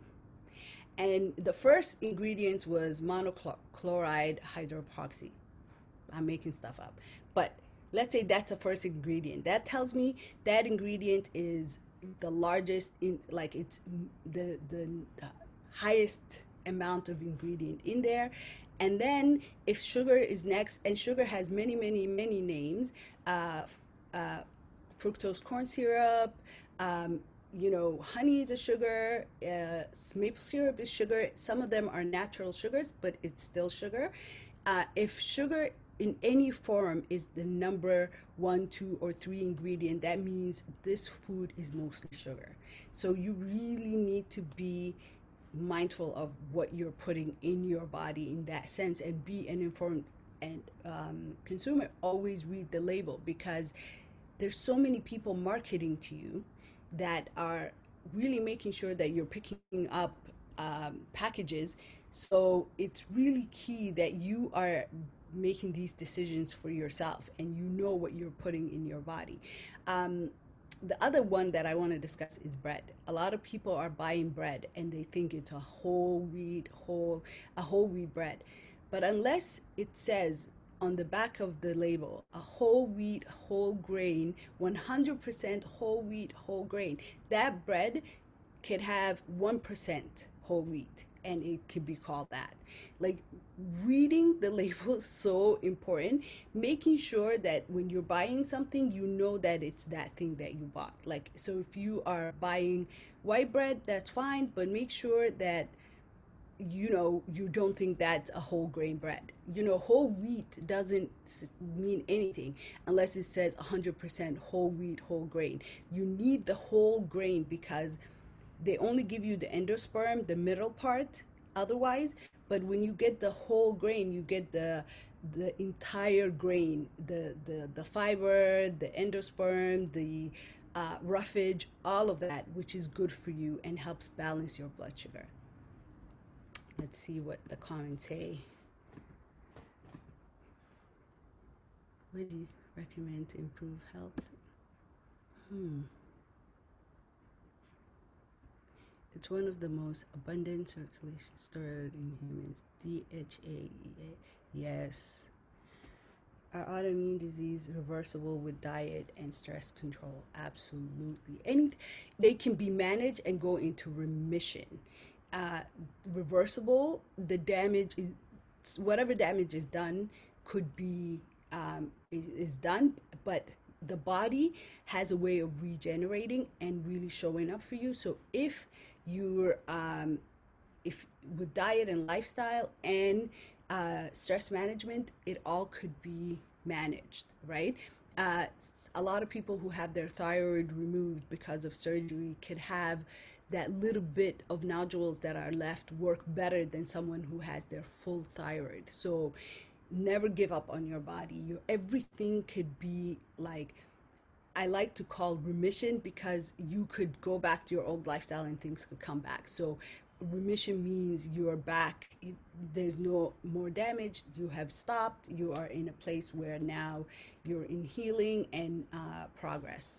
And the first ingredients was monochloride hydroxy. I'm making stuff up, but let's say that's the first ingredient. That tells me that ingredient is the largest in, like it's the the highest amount of ingredient in there. And then if sugar is next, and sugar has many many many names, uh, uh, fructose corn syrup, um, you know, honey is a sugar, uh, maple syrup is sugar. Some of them are natural sugars, but it's still sugar. Uh, if sugar in any form is the number one, two, or three ingredient, that means this food is mostly sugar. So you really need to be mindful of what you're putting in your body in that sense, and be an informed and um, consumer. Always read the label, because there's so many people marketing to you that are really making sure that you're picking up um, packages. So it's really key that you are making these decisions for yourself and you know what you're putting in your body. Um, the other one that I want to discuss is bread. A lot of people are buying bread and they think it's a whole wheat, whole, a whole wheat bread. But unless it says on the back of the label, a whole wheat, whole grain, one hundred percent whole wheat, whole grain, that bread could have one percent whole wheat and it could be called that. Like, reading the label is so important. Making sure that when you're buying something, you know that it's that thing that you bought. Like, so if you are buying white bread, that's fine, but make sure that you know you don't think that's a whole grain bread. You know, whole wheat doesn't mean anything unless it says one hundred percent whole wheat, whole grain. You need the whole grain because they only give you the endosperm, the middle part, otherwise. But when you get the whole grain, you get the the entire grain, the the the fiber, the endosperm, the uh, roughage, all of that, which is good for you and helps balance your blood sugar. Let's see what the comments say. What do you recommend to improve health? Hmm. It's one of the most abundant circulation stored in humans. D H A E A. Yes. Are autoimmune disease reversible with diet and stress control? Absolutely. Any, they can be managed and go into remission. Uh, Reversible, the damage is whatever damage is done could be um, is, is done, but the body has a way of regenerating and really showing up for you. So if you're um, if with diet and lifestyle and uh, stress management, it all could be managed, right? Uh, a lot of people who have their thyroid removed because of surgery could have that little bit of nodules that are left work better than someone who has their full thyroid. So never give up on your body. Your everything could be like, I like to call remission, because you could go back to your old lifestyle and things could come back. So remission means you're back. There's no more damage. You have stopped. You are in a place where now you're in healing and uh, progress.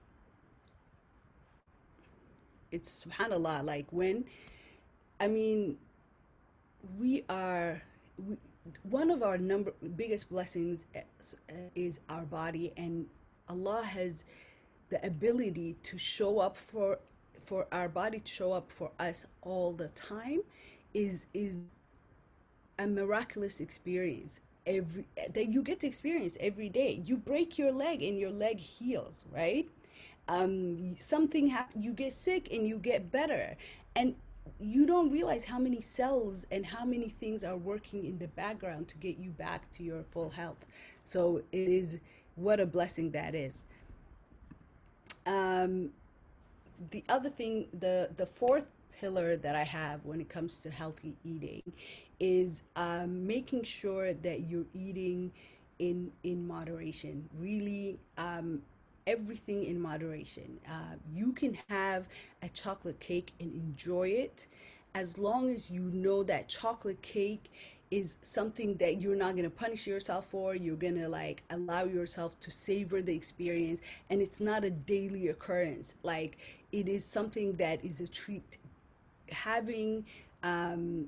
It's subhanallah, like when, I mean, we are, we, one of our number biggest blessings is, is our body, and Allah has the ability to show up for for our body to show up for us all the time is is a miraculous experience every that you get to experience every day. You break your leg and your leg heals, right? Um, something happens, you get sick and you get better, and you don't realize how many cells and how many things are working in the background to get you back to your full health. So it is, what a blessing that is. Um, the other thing, the the fourth pillar that I have when it comes to healthy eating is um, making sure that you're eating in in moderation. Really, um, everything in moderation. Uh, you can have a chocolate cake and enjoy it, as long as you know that chocolate cake is something that you're not going to punish yourself for. You're going to like allow yourself to savor the experience, and it's not a daily occurrence. Like, it is something that is a treat. Having um,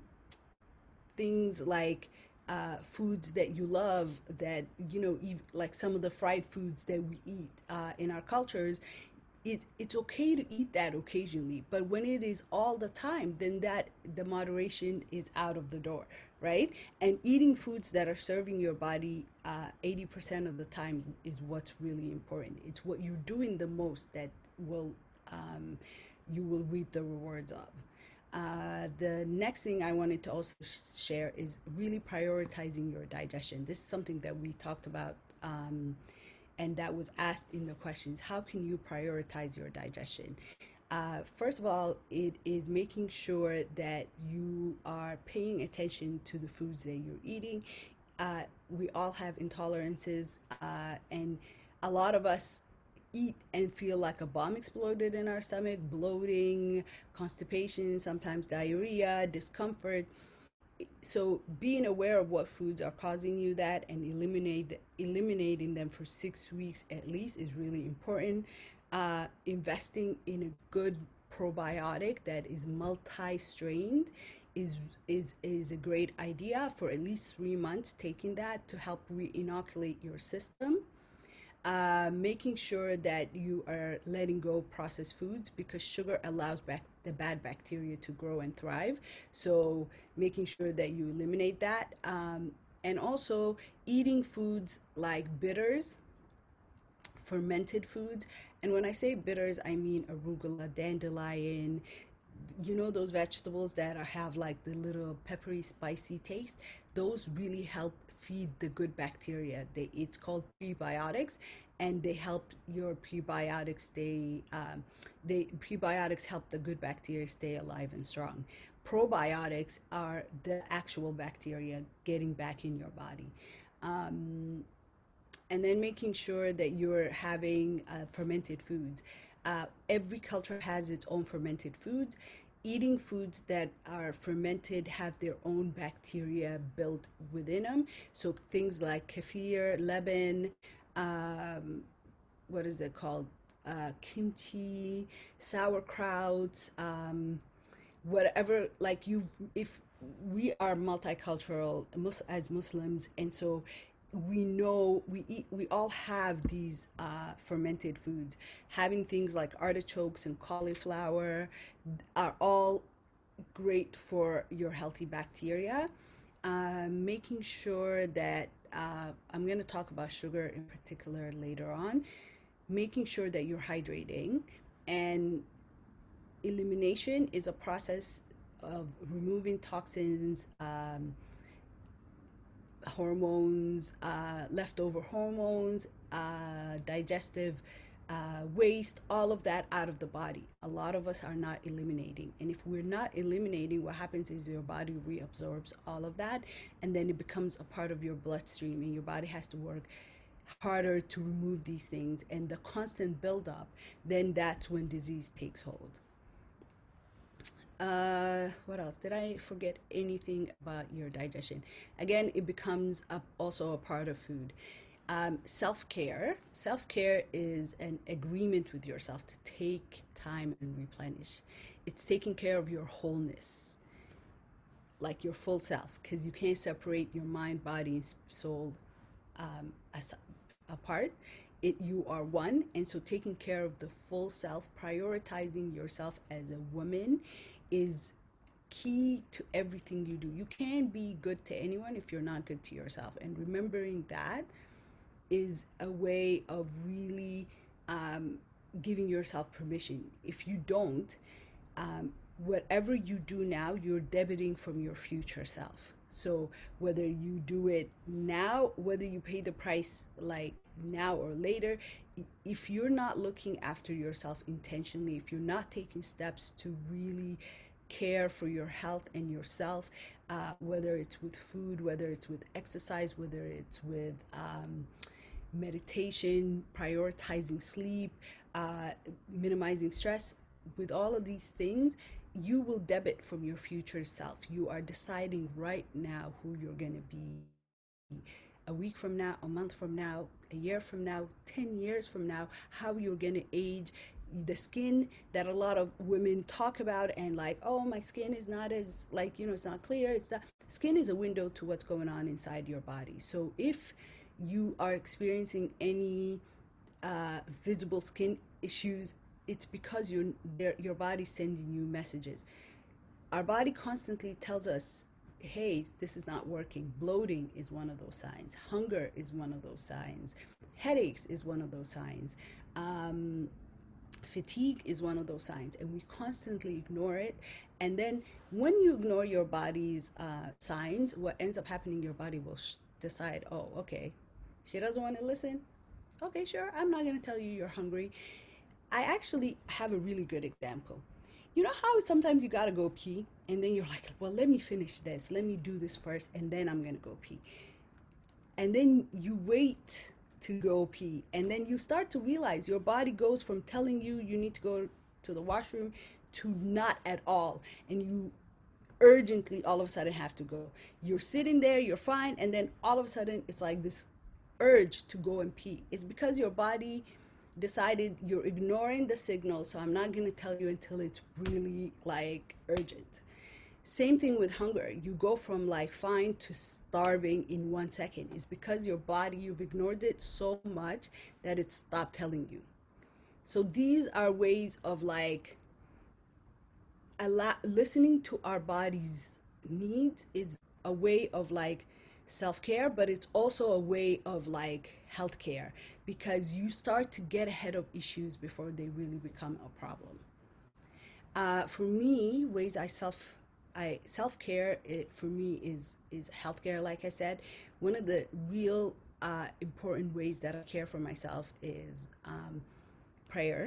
things like uh, foods that you love, that you know, ev- like some of the fried foods that we eat uh, in our cultures, it, it's okay to eat that occasionally, but when it is all the time, then that the moderation is out of the door, right? And eating foods that are serving your body uh, eighty percent of the time is what's really important. It's what you're doing the most that will um, you will reap the rewards of. Uh, the next thing I wanted to also share is really prioritizing your digestion. This is something that we talked about, um, and that was asked in the questions. How can you prioritize your digestion? Uh, first of all, it is making sure that you are paying attention to the foods that you're eating. Uh, we all have intolerances, uh, and a lot of us eat and feel like a bomb exploded in our stomach, bloating, constipation, sometimes diarrhea, discomfort. So being aware of what foods are causing you that, and eliminate eliminating them for six weeks at least, is really important. Uh, investing in a good probiotic that is multi-strained is is is a great idea for at least three months, taking that to help re-inoculate your system. Uh, making sure that you are letting go processed foods, because sugar allows back the bad bacteria to grow and thrive. So making sure that you eliminate that, um, and also eating foods like bitters, fermented foods. And when I say bitters, I mean arugula, dandelion, you know, those vegetables that are, have like the little peppery spicy taste. Those really help feed the good bacteria. They, it's called prebiotics, and they help your prebiotics stay um, they prebiotics help the good bacteria stay alive and strong. Probiotics are the actual bacteria getting back in your body. um, and then making sure that you're having uh, fermented foods. Uh, every culture has its own fermented foods. Eating foods that are fermented have their own bacteria built within them. So things like kefir, lebanon, um, what is it called? Uh, kimchi, sauerkraut, um, whatever. Like, you, if we are multicultural mus- as Muslims, and so we know we eat we all have these uh, fermented foods. Having things like artichokes and cauliflower are all great for your healthy bacteria. Uh, making sure that uh, I'm going to talk about sugar in particular later on. Making sure that you're hydrating, and elimination is a process of removing toxins, um, hormones, uh, leftover hormones, uh, digestive uh, waste, all of that out of the body. A lot of us are not eliminating. And if we're not eliminating, what happens is your body reabsorbs all of that, and then it becomes a part of your bloodstream, and your body has to work harder to remove these things. And the constant buildup, then that's when disease takes hold. Uh, what else? Did I forget anything about your digestion? Again, it becomes a, also a part of food. Um, self-care. Self-care is an agreement with yourself to take time and replenish. It's taking care of your wholeness, like your full self, because you can't separate your mind, body, and soul um, as apart. It, you are one, and so taking care of the full self, prioritizing yourself as a woman, is key to everything you do. You can't be good to anyone if you're not good to yourself. And remembering that is a way of really um, giving yourself permission. If you don't, um, whatever you do now, you're debiting from your future self. So whether you do it now, whether you pay the price like now or later, if you're not looking after yourself intentionally, if you're not taking steps to really care for your health and yourself, uh, whether it's with food, whether it's with exercise, whether it's with um, meditation, prioritizing sleep, uh, minimizing stress, with all of these things, you will debit from your future self. You are deciding right now who you're going to be a week from now, a month from now, a year from now, ten years from now, how you're going to age. The skin that a lot of women talk about, and like, oh, my skin is not as, like, you know, it's not clear. It's not, skin is a window to what's going on inside your body. So if you are experiencing any uh, visible skin issues, it's because you're, your body's sending you messages. Our body constantly tells us, hey, this is not working. Bloating is one of those signs. Hunger is one of those signs. Headaches is one of those signs. Um, fatigue is one of those signs, and we constantly ignore it. And then when you ignore your body's uh, signs, what ends up happening, your body will sh- decide, oh, okay, she doesn't want to listen. Okay, sure, I'm not going to tell you you're hungry. I actually have a really good example. You know how sometimes you gotta go pee, and then you're like, well, let me finish this, let me do this first, and then I'm gonna go pee. And then you wait to go pee, and then you start to realize your body goes from telling you you need to go to the washroom to not at all, and you urgently all of a sudden have to go. You're sitting there, you're fine, and then all of a sudden it's like this urge to go and pee. It's because your body decided you're ignoring the signal, so I'm not going to tell you until it's really like urgent. Same thing with hunger. You go from like fine to starving in one second. It's because your body, you've ignored it so much that it stopped telling you. So these are ways of like allow, listening to our body's needs is a way of like self-care, but it's also a way of like healthcare, because you start to get ahead of issues before they really become a problem. Uh, for me, ways I self I self-care it, for me is is healthcare. Like I said, one of the real uh, important ways that I care for myself is um, prayer.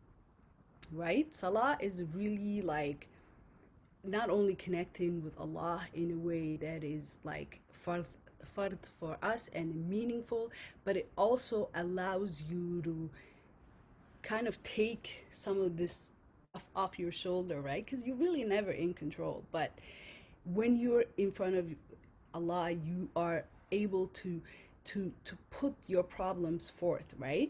Right? Salah is really like not only connecting with Allah in a way that is like fard, fard for us and meaningful, but it also allows you to kind of take some of this off, off your shoulder, right? Because you're really never in control. But when you're in front of Allah, you are able to to to put your problems forth, right?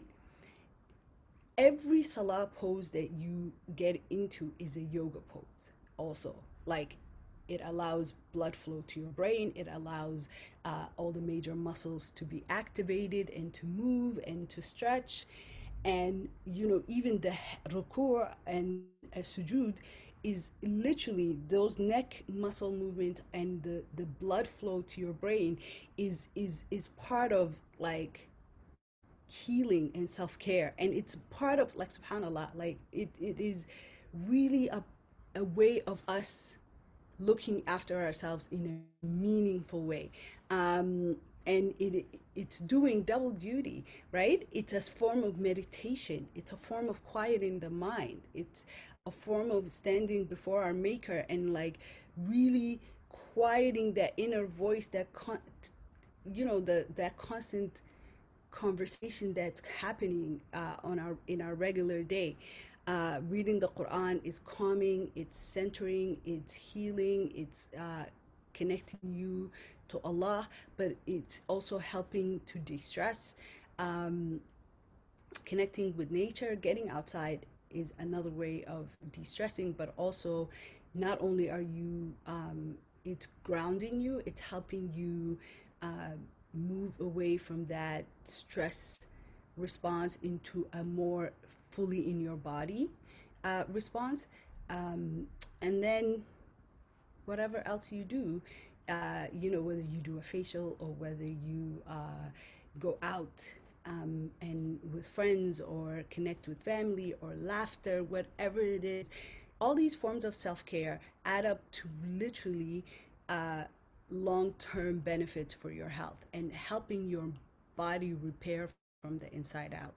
Every salah pose that you get into is a yoga pose also. Like it allows blood flow to your brain. It allows uh, all the major muscles to be activated and to move and to stretch. And you know, even the ruku' and a sujud is literally those neck muscle movements, and the the blood flow to your brain is is is part of like healing and self-care, and it's part of like subhanallah, like it, it is really a, a way of us looking after ourselves in a meaningful way. um, and it it's doing double duty, right? It's a form of meditation, it's a form of quieting the mind, it's a form of standing before our maker and like really quieting that inner voice, that con- you know, the that constant conversation that's happening uh, on our in our regular day. Uh, reading the Quran is calming, it's centering, it's healing, it's uh, connecting you to Allah, but it's also helping to de-stress. Um, Connecting with nature, getting outside is another way of de-stressing, but also not only are you um, it's grounding you, it's helping you uh, move away from that stress response into a more fully in your body uh, response. Um, and then whatever else you do, uh, you know, whether you do a facial or whether you uh, go out um, and with friends or connect with family or laughter, whatever it is, all these forms of self-care add up to literally uh, long-term benefits for your health and helping your body repair from the inside out.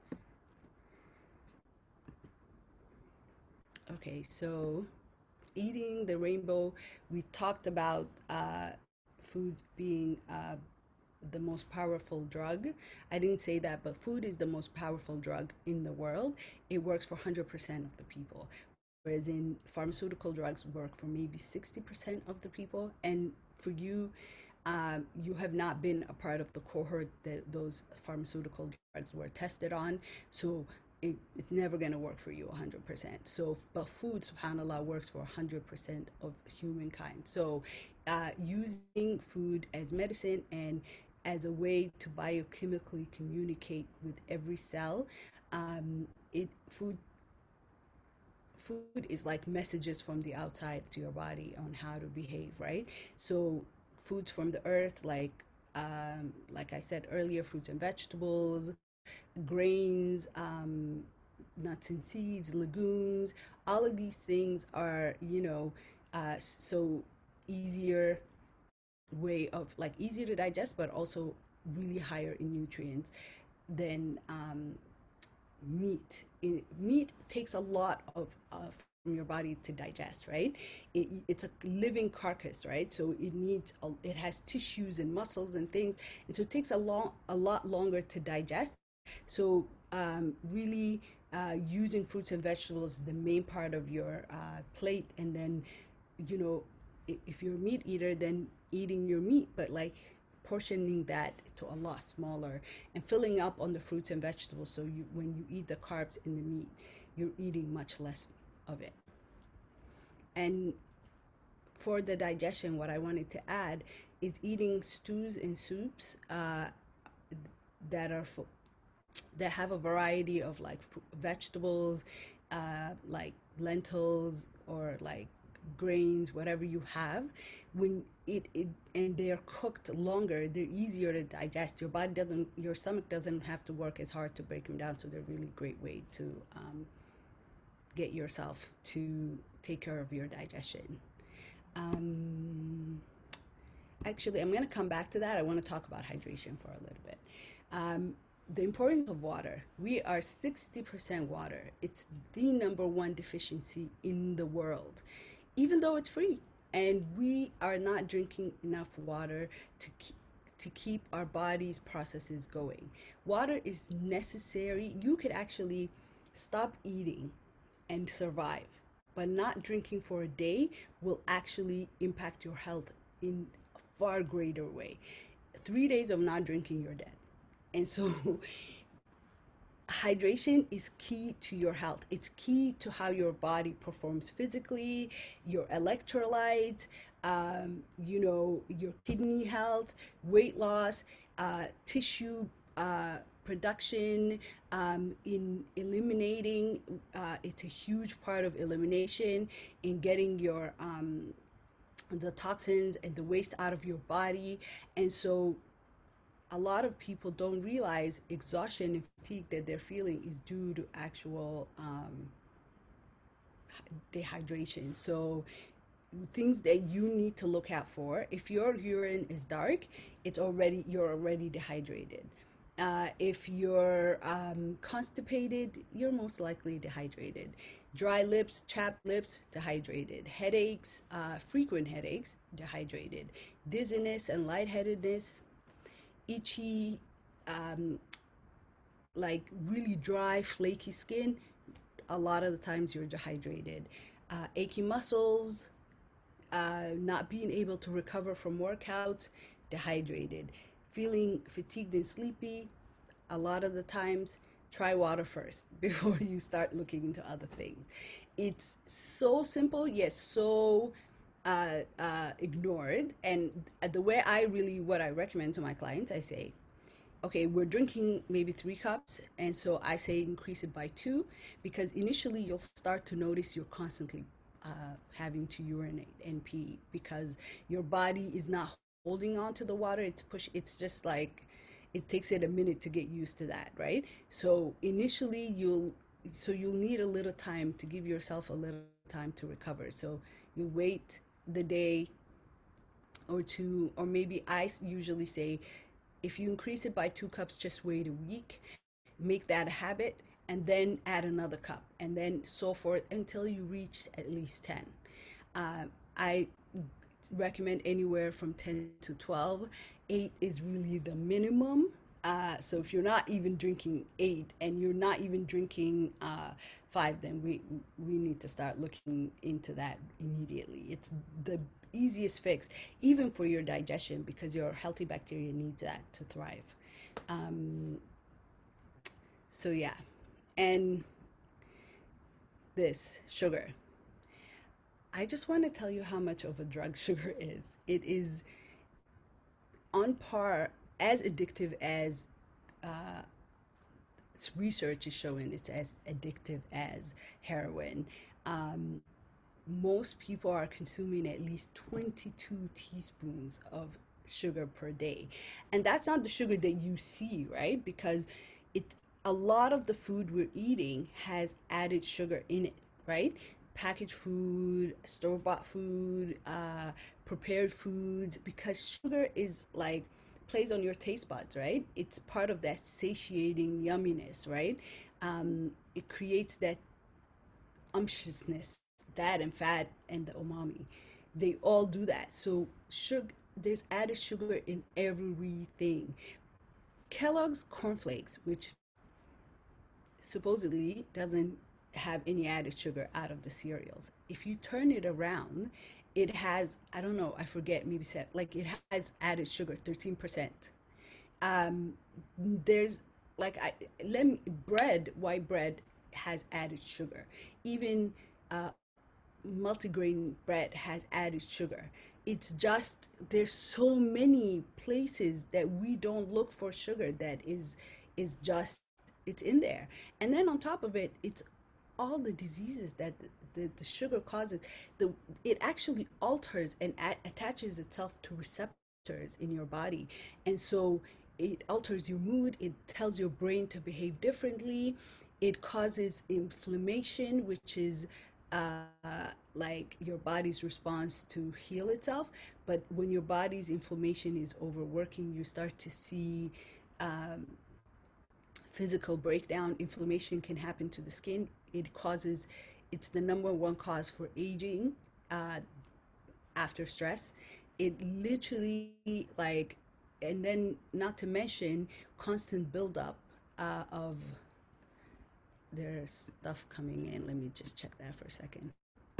Okay, so eating the rainbow, we talked about uh, food being uh, the most powerful drug. I didn't say that, but food is the most powerful drug in the world. It works for one hundred percent of the people, whereas in pharmaceutical drugs work for maybe sixty percent of the people. And for you, um, you have not been a part of the cohort that those pharmaceutical drugs were tested on. So it, it's never going to work for you one hundred percent. So, but food, subhanAllah, works for one hundred percent of humankind. So, uh, using food as medicine and as a way to biochemically communicate with every cell, um, it food food is like messages from the outside to your body on how to behave, right? So foods from the earth, like um, like I said earlier, fruits and vegetables, grains, um, nuts and seeds, legumes, all of these things are, you know, uh, so easier way of like easier to digest, but also really higher in nutrients than um, meat. It, meat takes a lot of, of from your body to digest, right? It, it's a living carcass, right? So it needs a, it has tissues and muscles and things, and so it takes a long a lot longer to digest. So um, really uh, using fruits and vegetables is the main part of your uh, plate, and then you know if you're a meat eater, then eating your meat, but like portioning that to a lot smaller and filling up on the fruits and vegetables, so you when you eat the carbs in the meat, you're eating much less of it. And for the digestion, what I wanted to add is eating stews and soups uh, that are full, that have a variety of like vegetables, uh, like lentils or like grains, whatever you have. When it, it and they're cooked longer, they're easier to digest. Your body doesn't, your stomach doesn't have to work as hard to break them down. So they're a really great way to um, get yourself to take care of your digestion. Um, Actually, I'm going to come back to that. I want to talk about hydration for a little bit. Um, the importance of water. We are sixty percent water. It's the number one deficiency in the world, even though it's free. And we are not drinking enough water to keep, to keep our body's processes going. Water is necessary. You could actually stop eating and survive, but not drinking for a day will actually impact your health in a far greater way. Three days of not drinking, you're dead. And so hydration is key to your health. It's key to how your body performs physically, your electrolytes, um, you know, your kidney health, weight loss, uh, tissue uh, production, um, in eliminating. Uh, it's a huge part of elimination in getting your um, the toxins and the waste out of your body. And so a lot of people don't realize exhaustion and fatigue that they're feeling is due to actual um, dehydration. So things that you need to look out for: if your urine is dark, it's already you're already dehydrated. Uh, if you're um, constipated, you're most likely dehydrated. Dry lips, chapped lips, dehydrated. Headaches, uh, frequent headaches, dehydrated. Dizziness and lightheadedness, itchy, um, like really dry, flaky skin, a lot of the times you're dehydrated. Uh, achy muscles, uh, not being able to recover from workouts, dehydrated. Feeling fatigued and sleepy, a lot of the times, try water first before you start looking into other things. It's so simple, yet so uh, uh, ignored. And the way I really, what I recommend to my clients, I say, okay, we're drinking maybe three cups. And so I say increase it by two, because initially you'll start to notice you're constantly uh, having to urinate and pee because your body is not holding on to the water. It's push, it's just like, it takes it a minute to get used to that, right? So initially you'll, so you'll need a little time to give yourself a little time to recover. So you wait the day or two, or maybe I usually say, if you increase it by two cups, just wait a week, make that a habit, and then add another cup, and then so forth until you reach at least ten. Uh, I recommend anywhere from ten to twelve. Eight is really the minimum. Uh, so if you're not even drinking eight and you're not even drinking uh, five, then we we need to start looking into that immediately. It's the easiest fix, even for your digestion, because your healthy bacteria needs that to thrive. Um, so yeah, and this sugar. I just want to tell you how much of a drug sugar is. It is on par, as addictive as uh, research is showing, it's as addictive as heroin. Um, Most people are consuming at least twenty-two teaspoons of sugar per day. And that's not the sugar that you see, right? Because it a lot of the food we're eating has added sugar in it, right? Packaged food, store-bought food, uh, prepared foods, because sugar is like plays on your taste buds, right? It's part of that satiating yumminess, right? Um, it creates that unctuousness, that and fat and the umami. They all do that. So sugar, there's added sugar in everything. Kellogg's cornflakes, which supposedly doesn't have any added sugar out of the cereals. If you turn it around, it has, I don't know, I forget, maybe said like it has added sugar, thirteen percent. Um, there's like I let me, bread, white bread has added sugar. Even uh, multigrain bread has added sugar. It's just there's so many places that we don't look for sugar that is is just it's in there. And then on top of it, it's all the diseases that the, the, the sugar causes. The it actually alters and a- attaches itself to receptors in your body, and so it alters your mood. It tells your brain to behave differently. It causes inflammation, which is uh, like your body's response to heal itself. But when your body's inflammation is overworking, you start to see um, physical breakdown. Inflammation can happen to the skin. It causes, it's the number one cause for aging uh, after stress. It literally, like, and then not to mention constant buildup uh, of there's stuff coming in. Let me just check that for a second.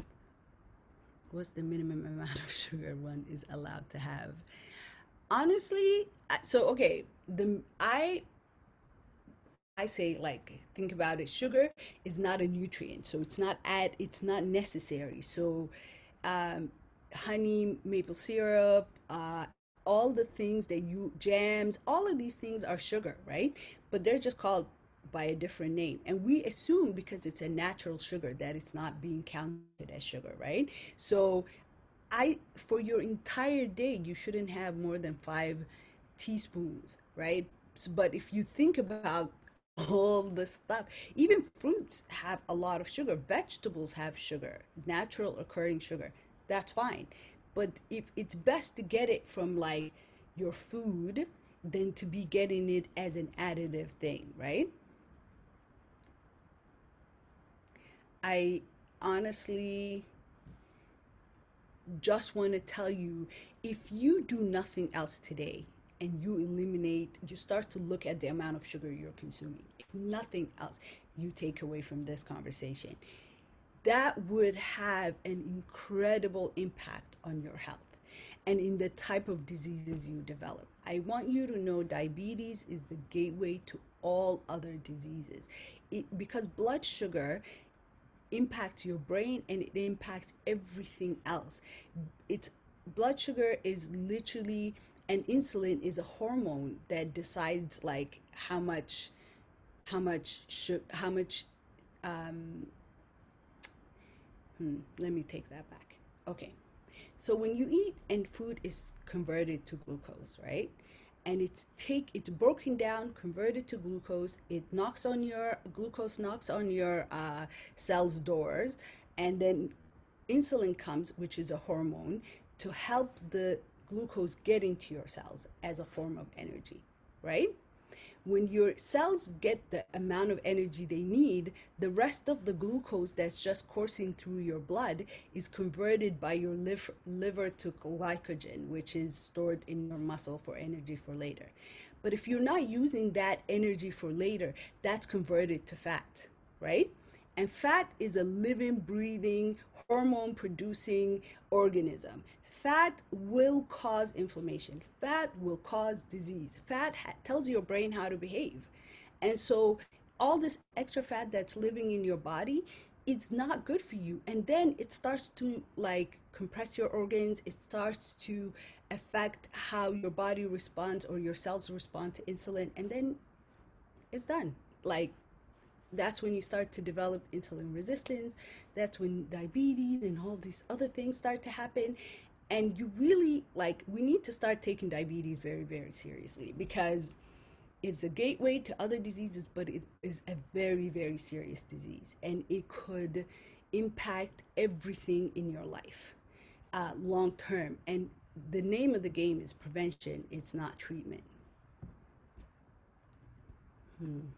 What's the minimum amount of sugar one is allowed to have? Honestly, so okay, the I I say, like, think about it, sugar is not a nutrient, so it's not add, it's not necessary. So, um, honey, maple syrup, uh, all the things that you jams, all of these things are sugar, right? But they're just called by a different name, and we assume because it's a natural sugar that it's not being counted as sugar, right? So, I for your entire day you shouldn't have more than five teaspoons, right? S- But if you think about all the stuff, even fruits have a lot of sugar, vegetables have sugar, natural occurring sugar. That's fine. But if it's best to get it from like your food than to be getting it as an additive thing, right? I honestly just want to tell you, if you do nothing else today and you eliminate, you start to look at the amount of sugar you're consuming, if nothing else you take away from this conversation, that would have an incredible impact on your health and in the type of diseases you develop. I want you to know diabetes is the gateway to all other diseases. It, because blood sugar impacts your brain and it impacts everything else. It's blood sugar is literally, and insulin is a hormone that decides like how much how much should how much um hmm, let me take that back. Okay. So when you eat and food is converted to glucose, right? And it's take it's broken down, converted to glucose. It knocks on your glucose knocks on your uh, cells doors, and then insulin comes, which is a hormone, to help the glucose get into your cells as a form of energy, right? When your cells get the amount of energy they need, the rest of the glucose that's just coursing through your blood is converted by your liver, liver to glycogen, which is stored in your muscle for energy for later. But if you're not using that energy for later, that's converted to fat, right? And fat is a living, breathing, hormone producing organism. Fat will cause inflammation. Fat will cause disease. Fat ha- tells your brain how to behave. And so, all this extra fat that's living in your body, it's not good for you. And then it starts to like compress your organs, it starts to affect how your body responds or your cells respond to insulin. And then it's done. Like, that's when you start to develop insulin resistance. That's when diabetes and all these other things start to happen. And you really, like, we need to start taking diabetes very, very seriously because it's a gateway to other diseases, but it is a very, very serious disease. And it could impact everything in your life uh, long term. And the name of the game is prevention, it's not treatment. Hmm.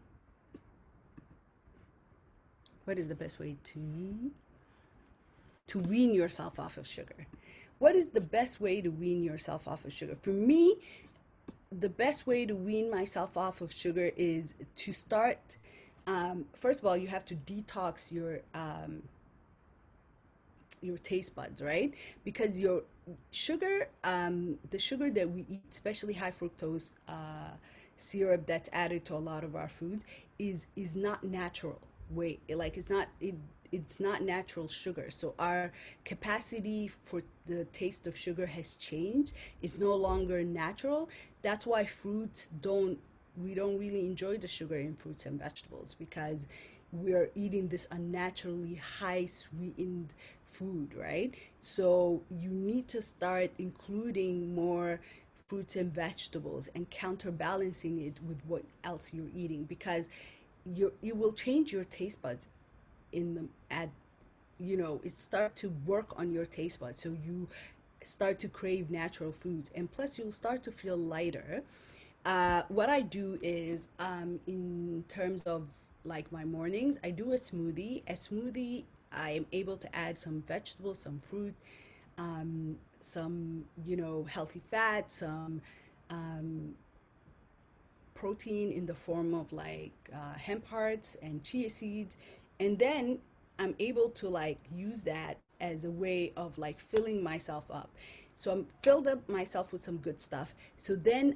What is the best way to to wean yourself off of sugar? What is the best way to wean yourself off of sugar? For me, the best way to wean myself off of sugar is to start. Um, first of all, you have to detox your um, your taste buds, right? Because your sugar, um, the sugar that we eat, especially high fructose uh, syrup that's added to a lot of our foods, is is not natural. Way like it's not it it's not natural sugar. So our capacity for the taste of sugar has changed. It's no longer natural. That's why fruits don't we don't really enjoy the sugar in fruits and vegetables because we're eating this unnaturally high sweetened food, right? So you need to start including more fruits and vegetables and counterbalancing it with what else you're eating because you it will change your taste buds in the at you know it start to work on your taste buds so you start to crave natural foods and plus you'll start to feel lighter. Uh, what I do is um, in terms of like my mornings, I do a smoothie. A smoothie, I am able to add some vegetables, some fruit, um, some, you know, healthy fat, some um, protein in the form of like uh, hemp hearts and chia seeds. And then I'm able to like use that as a way of like filling myself up. So I'm filled up myself with some good stuff. So then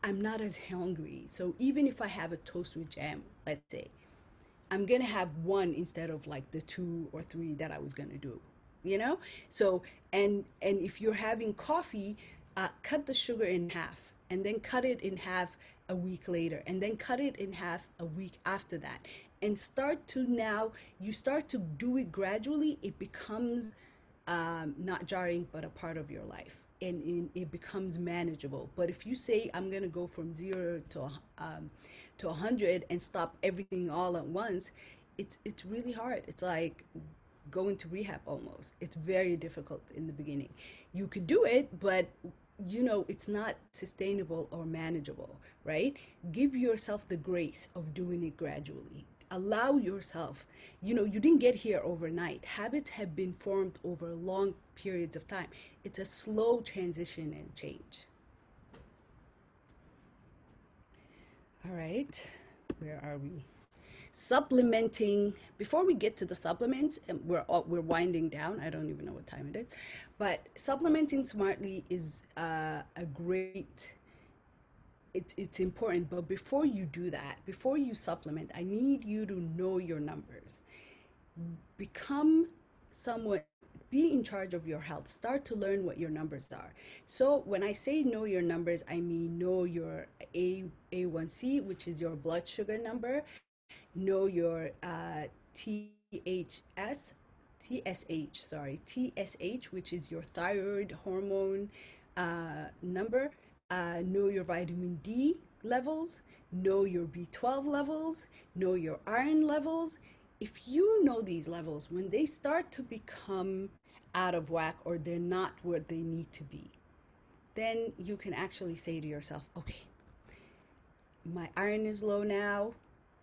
I'm not as hungry. So even if I have a toast with jam, let's say, I'm gonna have one instead of like the two or three that I was gonna do, you know? So, and and if you're having coffee, uh, cut the sugar in half and then cut it in half a week later and then cut it in half a week after that. And start to now, you start to do it gradually, it becomes um, not jarring, but a part of your life. And in, it becomes manageable. But if you say, I'm going to go from zero to um, to one hundred and stop everything all at once, it's it's really hard. It's like going to rehab almost. It's very difficult in the beginning. You could do it, but you know it's not sustainable or manageable, right? Give yourself the grace of doing it gradually. Allow yourself, you know, you didn't get here overnight. Habits have been formed over long periods of time. It's a slow transition and change. All right, where are we? Supplementing. Before we get to the supplements, and we're all, we're winding down. I don't even know what time it is, but supplementing smartly is uh, a great. It's it's important. But before you do that, before you supplement, I need you to know your numbers. Become someone. Be in charge of your health. Start to learn what your numbers are. So when I say know your numbers, I mean know your A A1C, which is your blood sugar number. Know your uh, T H S, T S H, sorry, T S H, which is your thyroid hormone uh, number. Uh, know your vitamin D levels. Know your B twelve levels. Know your iron levels. If you know these levels, when they start to become out of whack or they're not where they need to be, then you can actually say to yourself, okay, my iron is low now.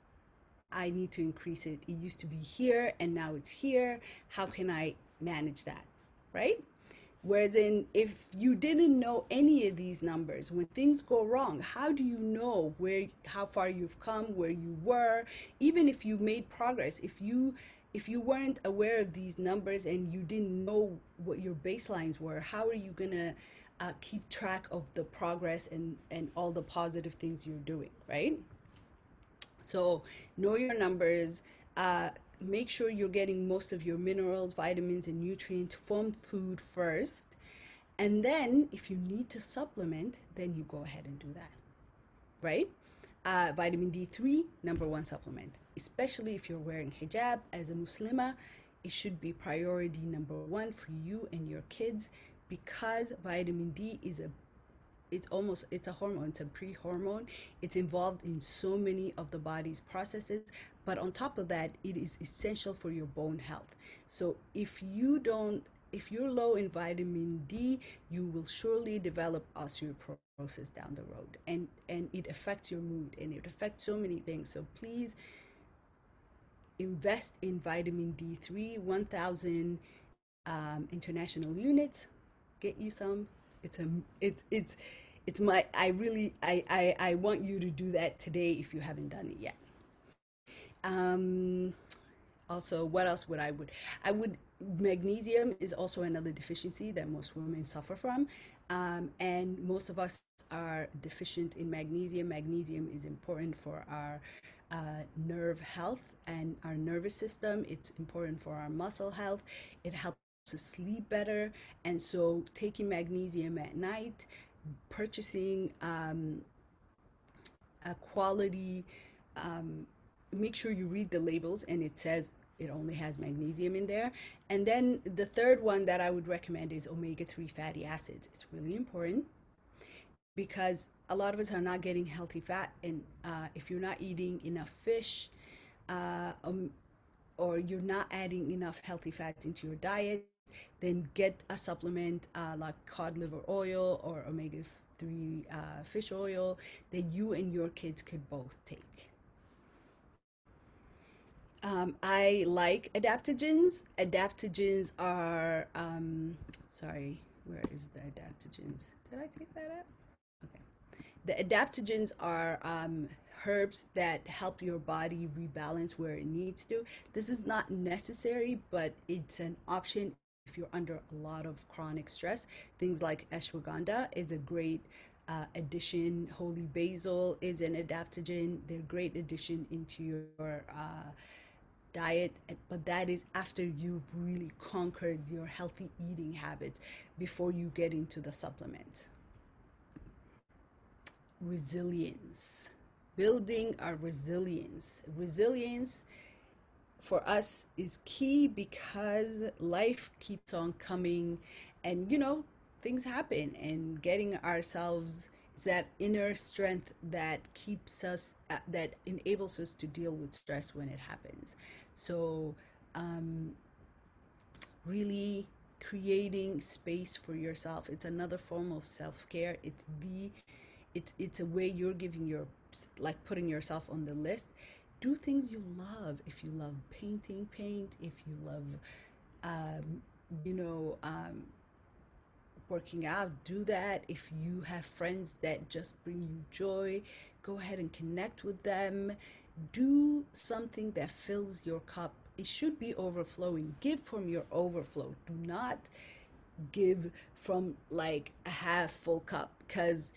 I need to increase it. It used to be here and now it's here. How can I manage that? Right? Whereas in if you didn't know any of these numbers, when things go wrong, how do you know where how far you've come, where you were, even if you made progress, if you if you weren't aware of these numbers and you didn't know what your baselines were, how are you gonna uh, keep track of the progress and and all the positive things you're doing, right? So know your numbers. Uh, make sure you're getting most of your minerals, vitamins, and nutrients from food first. And then if you need to supplement, then you go ahead and do that, right? Uh, vitamin D three, number one supplement. Especially if you're wearing hijab as a Muslima, it should be priority number one for you and your kids because vitamin D is a it's almost it's a hormone, it's a pre-hormone. It's involved in so many of the body's processes, but on top of that it is essential for your bone health. So if you don't if you're low in vitamin D, you will surely develop osteoporosis down the road, and and it affects your mood and it affects so many things. So please invest in vitamin D three, one thousand um, international units. Get you some. It's a it's it's it's my I really I, I I want you to do that today if you haven't done it yet. Um, also, what else would I would I would magnesium is also another deficiency that most women suffer from, um, and most of us are deficient in magnesium. Magnesium is important for our uh, nerve health and our nervous system. It's important for our muscle health. It helps to sleep better, and so taking magnesium at night, purchasing um, a quality um, make sure you read the labels and it says it only has magnesium in there. And then the third one that I would recommend is omega three fatty acids. It's really important because a lot of us are not getting healthy fat, and uh, if you're not eating enough fish uh, um, or you're not adding enough healthy fats into your diet, then get a supplement uh, like cod liver oil or omega three uh, fish oil that you and your kids could both take. Um, I like adaptogens. Adaptogens are, um, sorry, where is the adaptogens? Did I take that out? Okay. The adaptogens are um, herbs that help your body rebalance where it needs to. This is not necessary, but it's an option if you're under a lot of chronic stress. Things like ashwagandha is a great uh, addition. Holy basil is an adaptogen. They're great addition into your uh, diet, but that is after you've really conquered your healthy eating habits before you get into the supplement. Resilience, building our resilience. Resilience for us is key because life keeps on coming, and you know things happen, and getting ourselves is that inner strength that keeps us uh, that enables us to deal with stress when it happens. So um, really creating space for yourself, it's another form of self-care. It's the it's it's a way you're giving your, like, putting yourself on the list. Do things you love. If you love painting, paint. If you love um, you know um, working out, do that. If you have friends that just bring you joy, go ahead and connect with them. Do something that fills your cup. It should be overflowing. Give from your overflow. Do not give from like a half full cup, because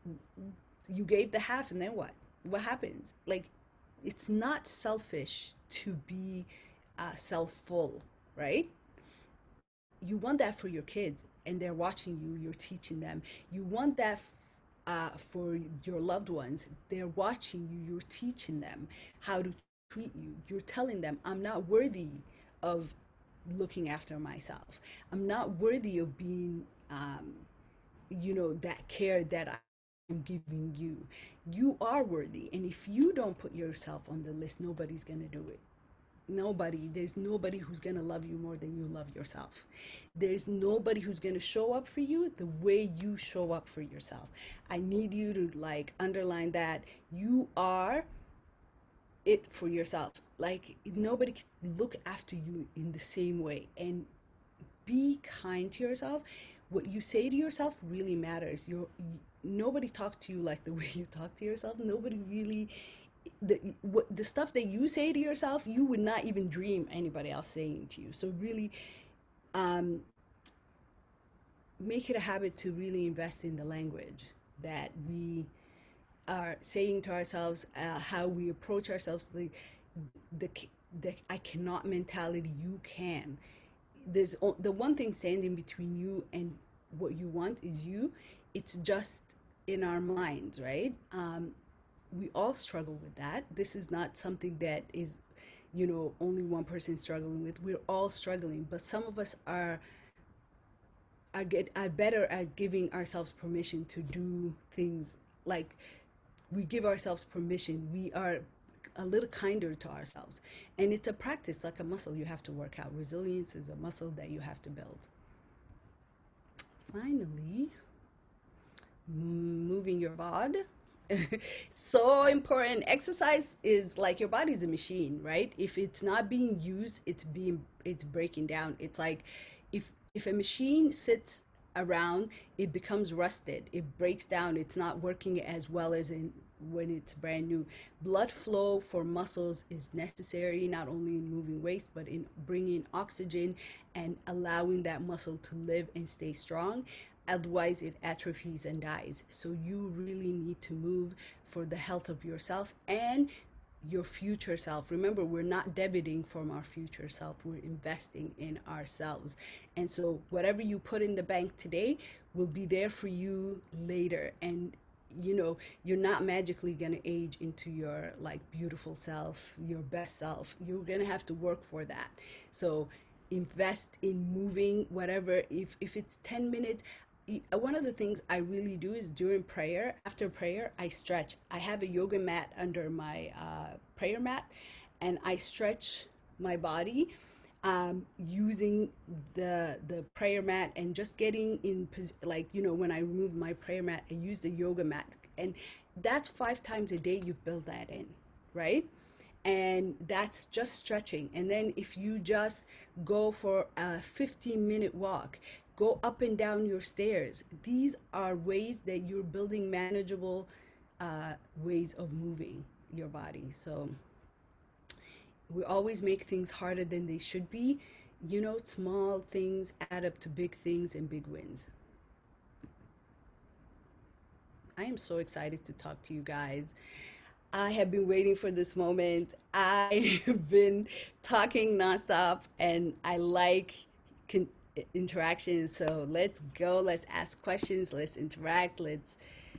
you gave the half and then what? What happens? Like, it's not selfish to be uh, self full, right? You want that for your kids, and they're watching you, you're teaching them. You want that uh, for your loved ones, they're watching you, you're teaching them how to treat you. You're telling them, I'm not worthy of looking after myself. I'm not worthy of being, um, you know, that care that I'm giving you. You are worthy. And if you don't put yourself on the list, nobody's going to do it. Nobody. There's nobody who's going to love you more than you love yourself. There's nobody who's going to show up for you the way you show up for yourself. I need you to like underline that. You are it for yourself. Like, nobody can look after you in the same way. And be kind to yourself. What you say to yourself really matters. You're, you, nobody talks to you like the way you talk to yourself. Nobody really, the what the stuff that you say to yourself, you would not even dream anybody else saying to you. So really, um, make it a habit to really invest in the language that we are saying to ourselves, uh, how we approach ourselves, the, the the I cannot mentality. You can. There's the one thing standing between you and what you want is you. It's just in our minds, right? Um, we all struggle with that. This is not something that is, you know, only one person struggling with. We're all struggling, but some of us are are get are better at giving ourselves permission to do things. Like, we give ourselves permission. We are a little kinder to ourselves. And it's a practice, like a muscle you have to work out. Resilience is a muscle that you have to build. Finally, moving your body. So important. Exercise is like your body's a machine, right? If it's not being used, it's being it's breaking down. It's like if if a machine sits around, it becomes rusted. It breaks down. It's not working as well as in when it's brand new. Blood flow for muscles is necessary, not only in moving waste, but in bringing oxygen and allowing that muscle to live and stay strong. Otherwise, it atrophies and dies. So you really need to move for the health of yourself and your future self. Remember, we're not debiting from our future self, we're investing in ourselves. And so whatever you put in the bank today will be there for you later. And you know, you're not magically gonna age into your like beautiful self, your best self. You're gonna have to work for that. So invest in moving, whatever. If if it's ten minutes, one of the things I really do is during prayer, after prayer, I stretch. I have a yoga mat under my uh, prayer mat, and I stretch my body um, using the the prayer mat and just getting in, like, you know, when I remove my prayer mat, I use the yoga mat, and that's five times a day. You've built that in, right? And that's just stretching. And then if you just go for a fifteen minute walk, go up and down your stairs, these are ways that you're building manageable uh, ways of moving your body. So we always make things harder than they should be. You know, small things add up to big things and big wins. I am so excited to talk to you guys. I have been waiting for this moment. I have been talking nonstop and I like con- interaction. So let's go. Let's ask questions. Let's interact. Let's.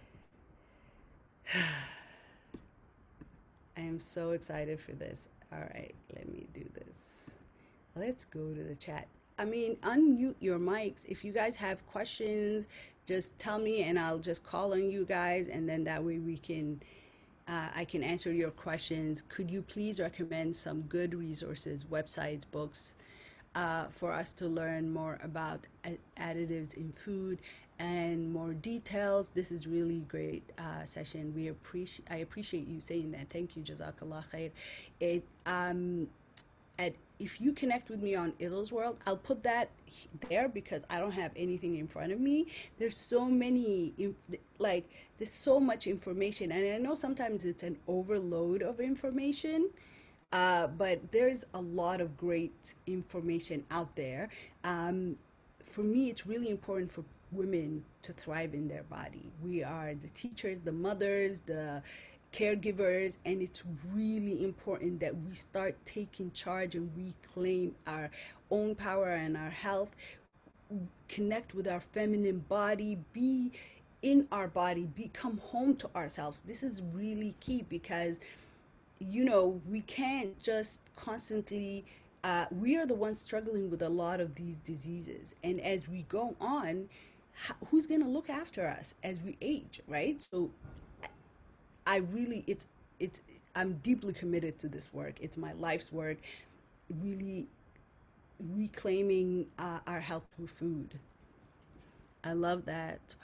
I am so excited for this. All right, let me do this. Let's go to the chat. I mean, unmute your mics. If you guys have questions, just tell me and I'll just call on you guys, and then that way we can uh, I can answer your questions. Could you please recommend some good resources, websites, books, uh, for us to learn more about additives in food and more details? This is really great uh, session. We appreciate I appreciate you saying that. Thank you, Jazakallah khair. It um at if you connect with me on Idil's World, I'll put that there because I don't have anything in front of me. There's so many, like, there's so much information. And I know sometimes it's an overload of information, uh, but there's a lot of great information out there. Um, for me, it's really important for women to thrive in their body. We are the teachers, the mothers, the caregivers, and it's really important that we start taking charge and reclaim our own power and our health, connect with our feminine body, be in our body, become home to ourselves. This is really key because, you know, we can't just constantly, uh, we are the ones struggling with a lot of these diseases. And as we go on, who's going to look after us as we age, right? So I really, it's, it's, I'm deeply committed to this work. It's my life's work, really reclaiming uh, our health through food. I love that.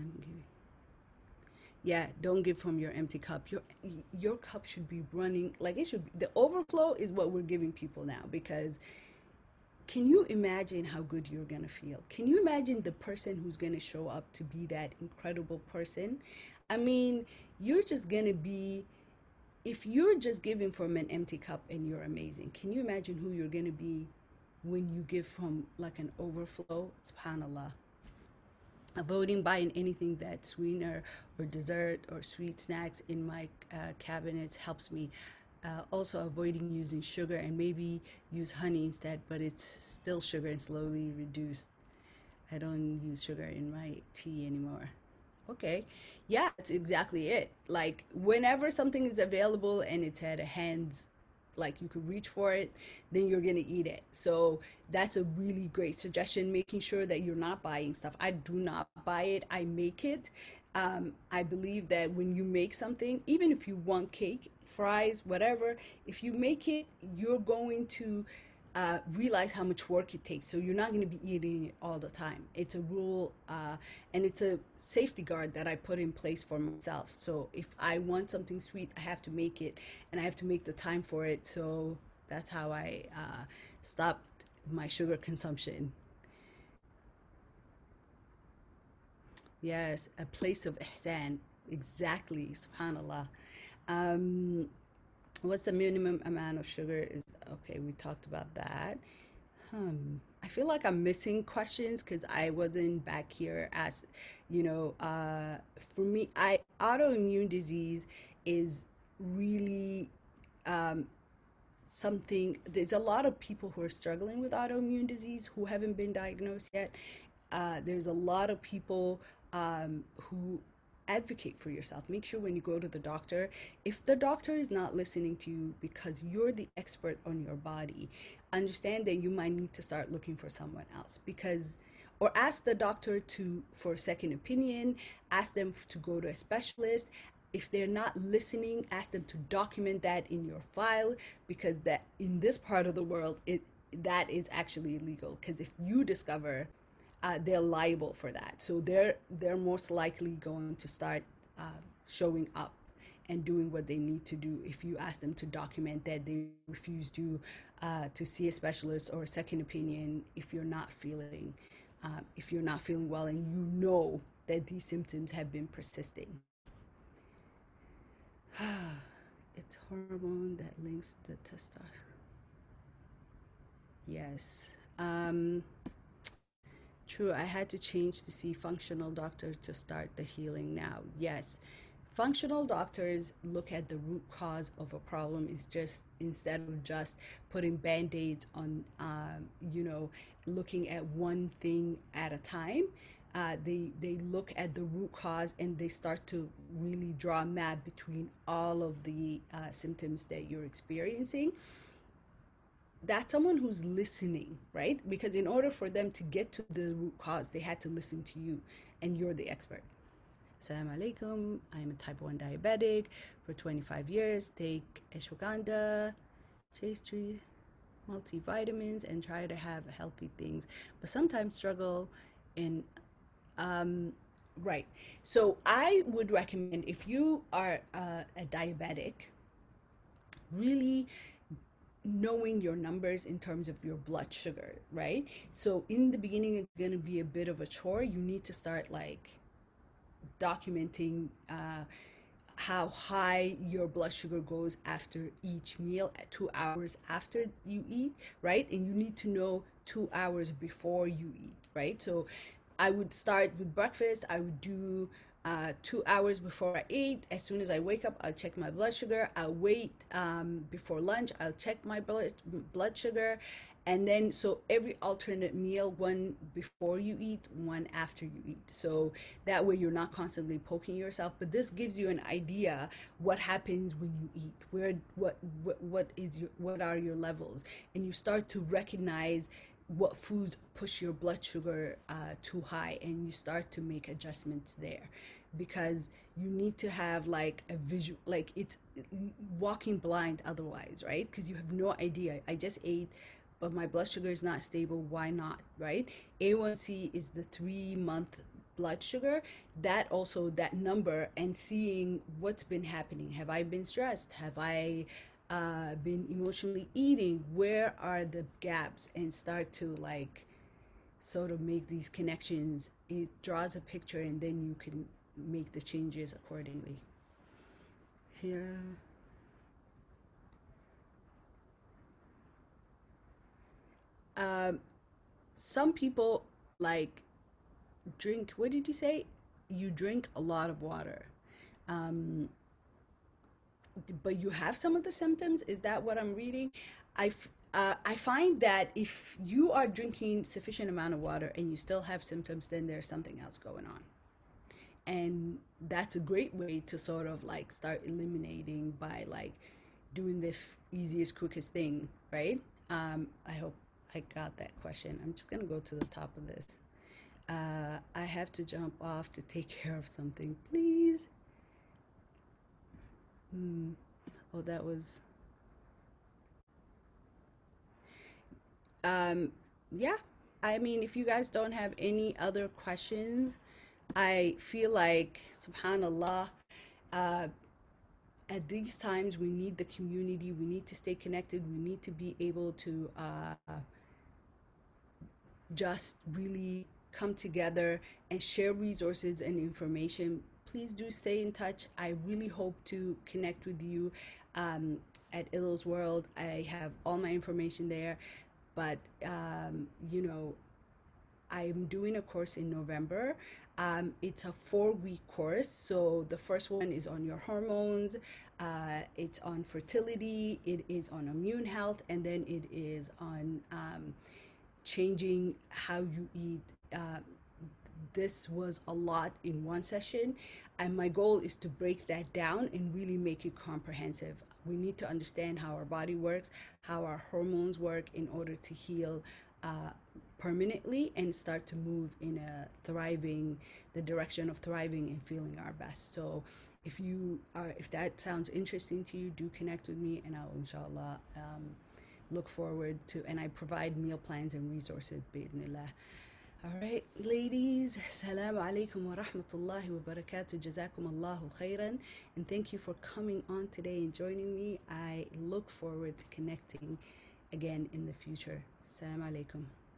Yeah, don't give from your empty cup. Your your cup should be running, like it should be. The overflow is what we're giving people now, because can you imagine how good you're gonna feel? Can you imagine the person who's gonna show up to be that incredible person? I mean, you're just gonna be, if you're just giving from an empty cup and you're amazing, can you imagine who you're gonna be when you give from like an overflow? SubhanAllah. Avoiding buying anything that's sweetener or dessert or sweet snacks in my uh, cabinets helps me. Uh, also avoiding using sugar, and maybe use honey instead, but it's still sugar and slowly reduced. I don't use sugar in my tea anymore. Okay. Yeah, that's exactly it. Like whenever something is available and it's at a hand's, like you could reach for it, then you're gonna eat it. So that's a really great suggestion, making sure that you're not buying stuff. I do not buy it, I make it. Um, I believe that when you make something, even if you want cake, fries, whatever, if you make it, you're going to uh, realize how much work it takes. So you're not going to be eating it all the time. It's a rule, uh, and it's a safety guard that I put in place for myself. So if I want something sweet, I have to make it, and I have to make the time for it. So that's how I uh, stopped my sugar consumption. Yes, a place of ihsan. Exactly, subhanallah. Um, what's the minimum amount of sugar is okay, we talked about that. Hmm. I feel like I'm missing questions because I wasn't back here as, you know, uh, for me, I autoimmune disease is really um, something. There's a lot of people who are struggling with autoimmune disease who haven't been diagnosed yet. Uh, there's a lot of people um, who advocate for yourself. Make sure when you go to the doctor, if the doctor is not listening to you because you're the expert on your body, understand that you might need to start looking for someone else, because or ask the doctor to for a second opinion, ask them to go to a specialist. If they're not listening, ask them to document that in your file, because that in this part of the world, it that is actually illegal, because if you discover, uh, they're liable for that. So they're they're most likely going to start uh, showing up and doing what they need to do if you ask them to document that they refuse to uh, to see a specialist or a second opinion if you're not feeling uh, if you're not feeling well and you know that these symptoms have been persisting. It's hormone that links the testosterone. Yes. Um, True, I had to change to see functional doctor to start the healing now. Yes. Functional doctors look at the root cause of a problem is just instead of just putting band-aids on um, you know, looking at one thing at a time. Uh, they they look at the root cause and they start to really draw a map between all of the uh, symptoms that you're experiencing. That's someone who's listening, right? Because in order for them to get to the root cause, they had to listen to you, and you're the expert. Assalamu alaikum. I'm a type one diabetic for twenty-five years. Take ashwagandha, chase tree, multivitamins, and try to have healthy things, but sometimes struggle in. Um, right. So I would recommend if you are uh, a diabetic, really knowing your numbers in terms of your blood sugar, right? So in the beginning, it's going to be a bit of a chore. You need to start like documenting uh, how high your blood sugar goes after each meal at two hours after you eat, right? And you need to know two hours before you eat, right? So I would start with breakfast. I would do uh, two hours before I eat. As soon as I wake up, I'll check my blood sugar. I'll wait um, before lunch. I'll check my blood blood sugar. And then, so every alternate meal, one before you eat, one after you eat. So that way you're not constantly poking yourself. But this gives you an idea what happens when you eat, where, what, what, what is your, what are your levels? And you start to recognize what foods push your blood sugar uh, too high, and you start to make adjustments there, because you need to have like a visual, like it's walking blind otherwise, right? Because you have no idea. I just ate, but my blood sugar is not stable. Why not, right? A one C is the three month blood sugar. That also, that number, and seeing what's been happening. Have I been stressed? Have I uh, been emotionally eating? Where are the gaps? And start to like sort of make these connections. It draws a picture, and then you can make the changes accordingly. Here. Um, some people like drink, what did you say? You drink a lot of water. Um, but you have some of the symptoms. Is that what I'm reading? I, f- uh, I find that if you are drinking sufficient amount of water and you still have symptoms, then there's something else going on. And that's a great way to sort of like start eliminating by like doing the f- easiest, quickest thing, right? Um, I hope I got that question. I'm just gonna go to the top of this. Uh, I have to jump off to take care of something, please. Hmm. Oh, that was, um, yeah. I mean, if you guys don't have any other questions, I feel like, subhanallah, uh, at these times we need the community. We need to stay connected. We need to be able to uh, just really come together and share resources and information. Please do stay in touch. I really hope to connect with you um, at Illo's World. I have all my information there, but um, you know, I'm doing a course in November. Um, it's a four week course. So the first one is on your hormones, uh, it's on fertility, it is on immune health, and then it is on um, changing how you eat. Uh, this was a lot in one session, and my goal is to break that down and really make it comprehensive. We need to understand how our body works, how our hormones work in order to heal uh, permanently and start to move in a thriving, the direction of thriving and feeling our best. So if you are, if that sounds interesting to you, do connect with me, and I'll inshallah um, look forward to, and I provide meal plans and resources bi'idhnillah. All right, ladies, assalamu alaikum wa rahmatullahi wa barakatuh, jazakum allahu khairan, and thank you for coming on today and joining me. I look forward to connecting again in the future. Assalamu alaikum.